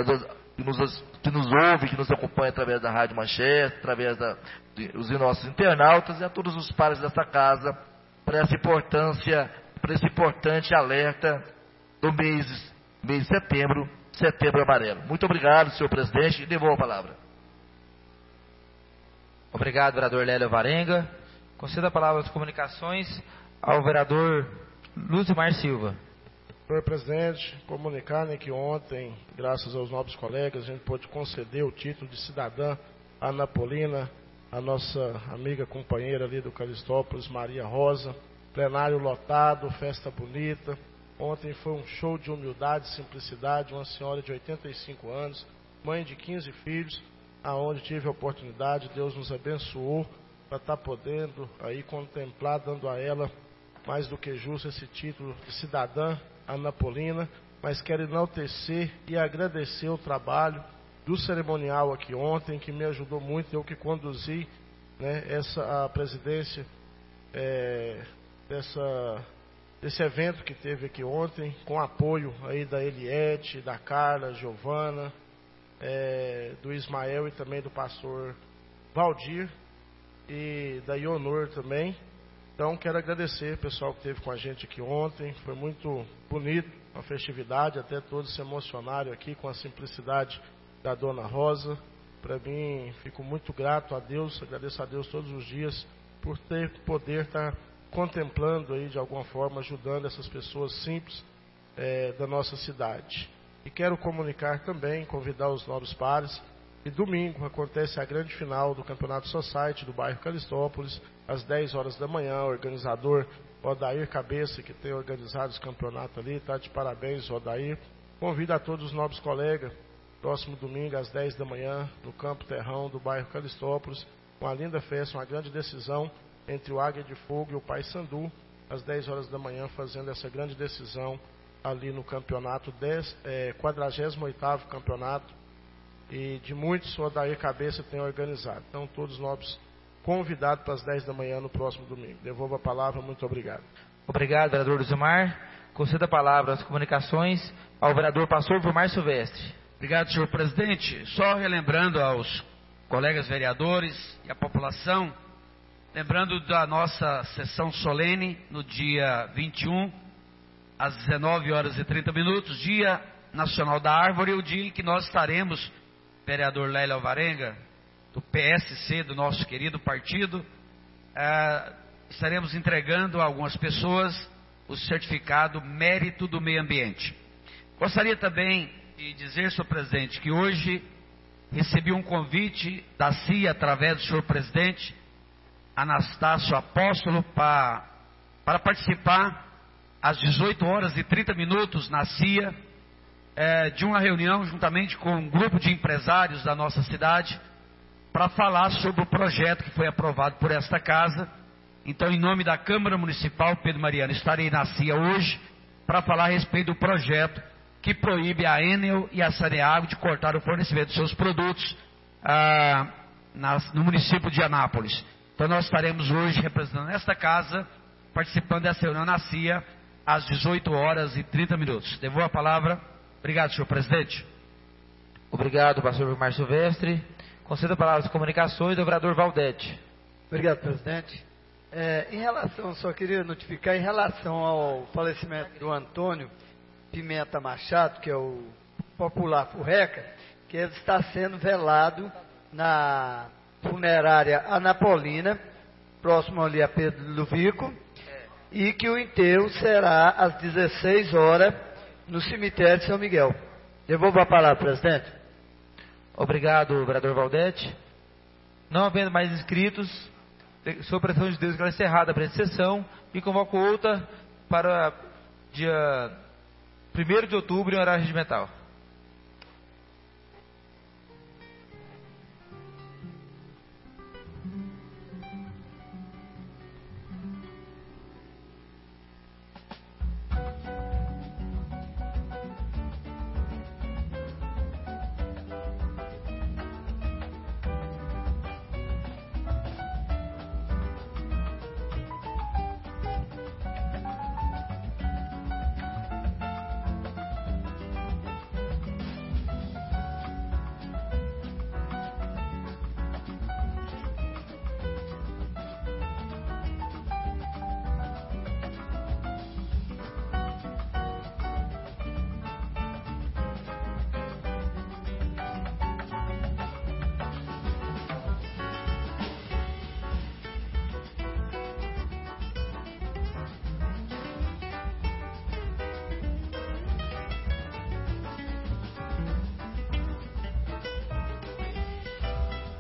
que nos ouvem, que nos acompanham através da Rádio Manchete, através dos nossos internautas e a todos os pares dessa casa, para essa importância, para esse importante alerta do mês de setembro, Setembro Amarelo. Muito obrigado, senhor presidente, e devolvo a palavra. Obrigado, vereador Lélio Alvarenga. Conceda a palavra às comunicações ao vereador Luzimar Silva. Senhor presidente, comunicar que ontem, graças aos nobres colegas, a gente pôde conceder o título de cidadã à Anapolina, a nossa amiga companheira ali do Calistópolis, Maria Rosa. Plenário lotado, festa bonita. Ontem foi um show de humildade e simplicidade. Uma senhora de 85 anos, mãe de 15 filhos, aonde tive a oportunidade, Deus nos abençoou para estar podendo aí contemplar, dando a ela mais do que justo esse título de cidadã anapolina. Mas quero enaltecer e agradecer o trabalho do cerimonial aqui ontem, que me ajudou muito, eu que conduzi, né, a presidência desse evento que teve aqui ontem, com apoio aí da Eliette, da Carla, Giovana, do Ismael e também do pastor Valdir e da Ionor também. Então quero agradecer o pessoal que esteve com a gente aqui ontem, foi muito bonito a festividade, até todos se emocionaram aqui com a simplicidade da Dona Rosa. Para mim, fico muito grato a Deus, agradeço a Deus todos os dias por poder estar contemplando aí de alguma forma, ajudando essas pessoas simples da nossa cidade. E quero comunicar também, convidar os nobres pares, que domingo acontece a grande final do Campeonato Society do bairro Calistópolis, às 10 horas da manhã. O organizador Odair Cabeça, que tem organizado esse campeonato ali, está de parabéns, Odair. Convido a todos os nobres colegas, próximo domingo às 10 da manhã, no Campo Terrão do bairro Calistópolis, uma linda festa, uma grande decisão entre o Águia de Fogo e o Paysandu, às 10 horas da manhã, fazendo essa grande decisão ali no campeonato, 48º campeonato, e de muitos o Odair Cabeça tem organizado. Então, todos nós convidados para as 10 da manhã no próximo domingo. Devolvo a palavra, muito obrigado. Obrigado, vereador Luzimar. Conceda a palavra às comunicações ao vereador pastor Vilmar Silvestre. Obrigado, senhor presidente. Só relembrando aos colegas vereadores e à população, lembrando da nossa sessão solene no dia 21, às 19 horas e 30 minutos, Dia Nacional da Árvore, o dia em que nós estaremos, vereador Lélia Alvarenga, do PSC, do nosso querido partido, estaremos entregando a algumas pessoas o certificado Mérito do Meio Ambiente. Gostaria também de dizer, senhor presidente, que hoje recebi um convite da CIA, através do senhor presidente, Anastácio Apóstolo, para participar às 18 horas e 30 minutos na CIA, de uma reunião juntamente com um grupo de empresários da nossa cidade, para falar sobre o projeto que foi aprovado por esta casa. Então, em nome da Câmara Municipal, Pedro Mariano, estarei na CIA hoje para falar a respeito do projeto que proíbe a Enel e a Saneago de cortar o fornecimento de seus produtos no município de Anápolis. Então, nós estaremos hoje representando esta casa, participando dessa reunião na CIA, às 18 horas e 30 minutos. Devolvo a palavra. Obrigado, senhor presidente. Obrigado, pastor Vilmar Silvestre. Conceda a palavra às comunicações ao vereador Valdete. Obrigado, presidente. Só queria notificar em relação ao falecimento do Antônio Pimenta Machado, que é o popular Furreca, que ele está sendo velado na funerária Anapolina, próximo ali a Pedro Luvico, e que o enterro será às 16 horas no cemitério de São Miguel. Devolvo a palavra, presidente. Obrigado, vereador Valdete. Não havendo mais inscritos, sob a pressão de Deus, que ela é encerrada a presente sessão e convoco outra para dia 1º de outubro em horário regimental.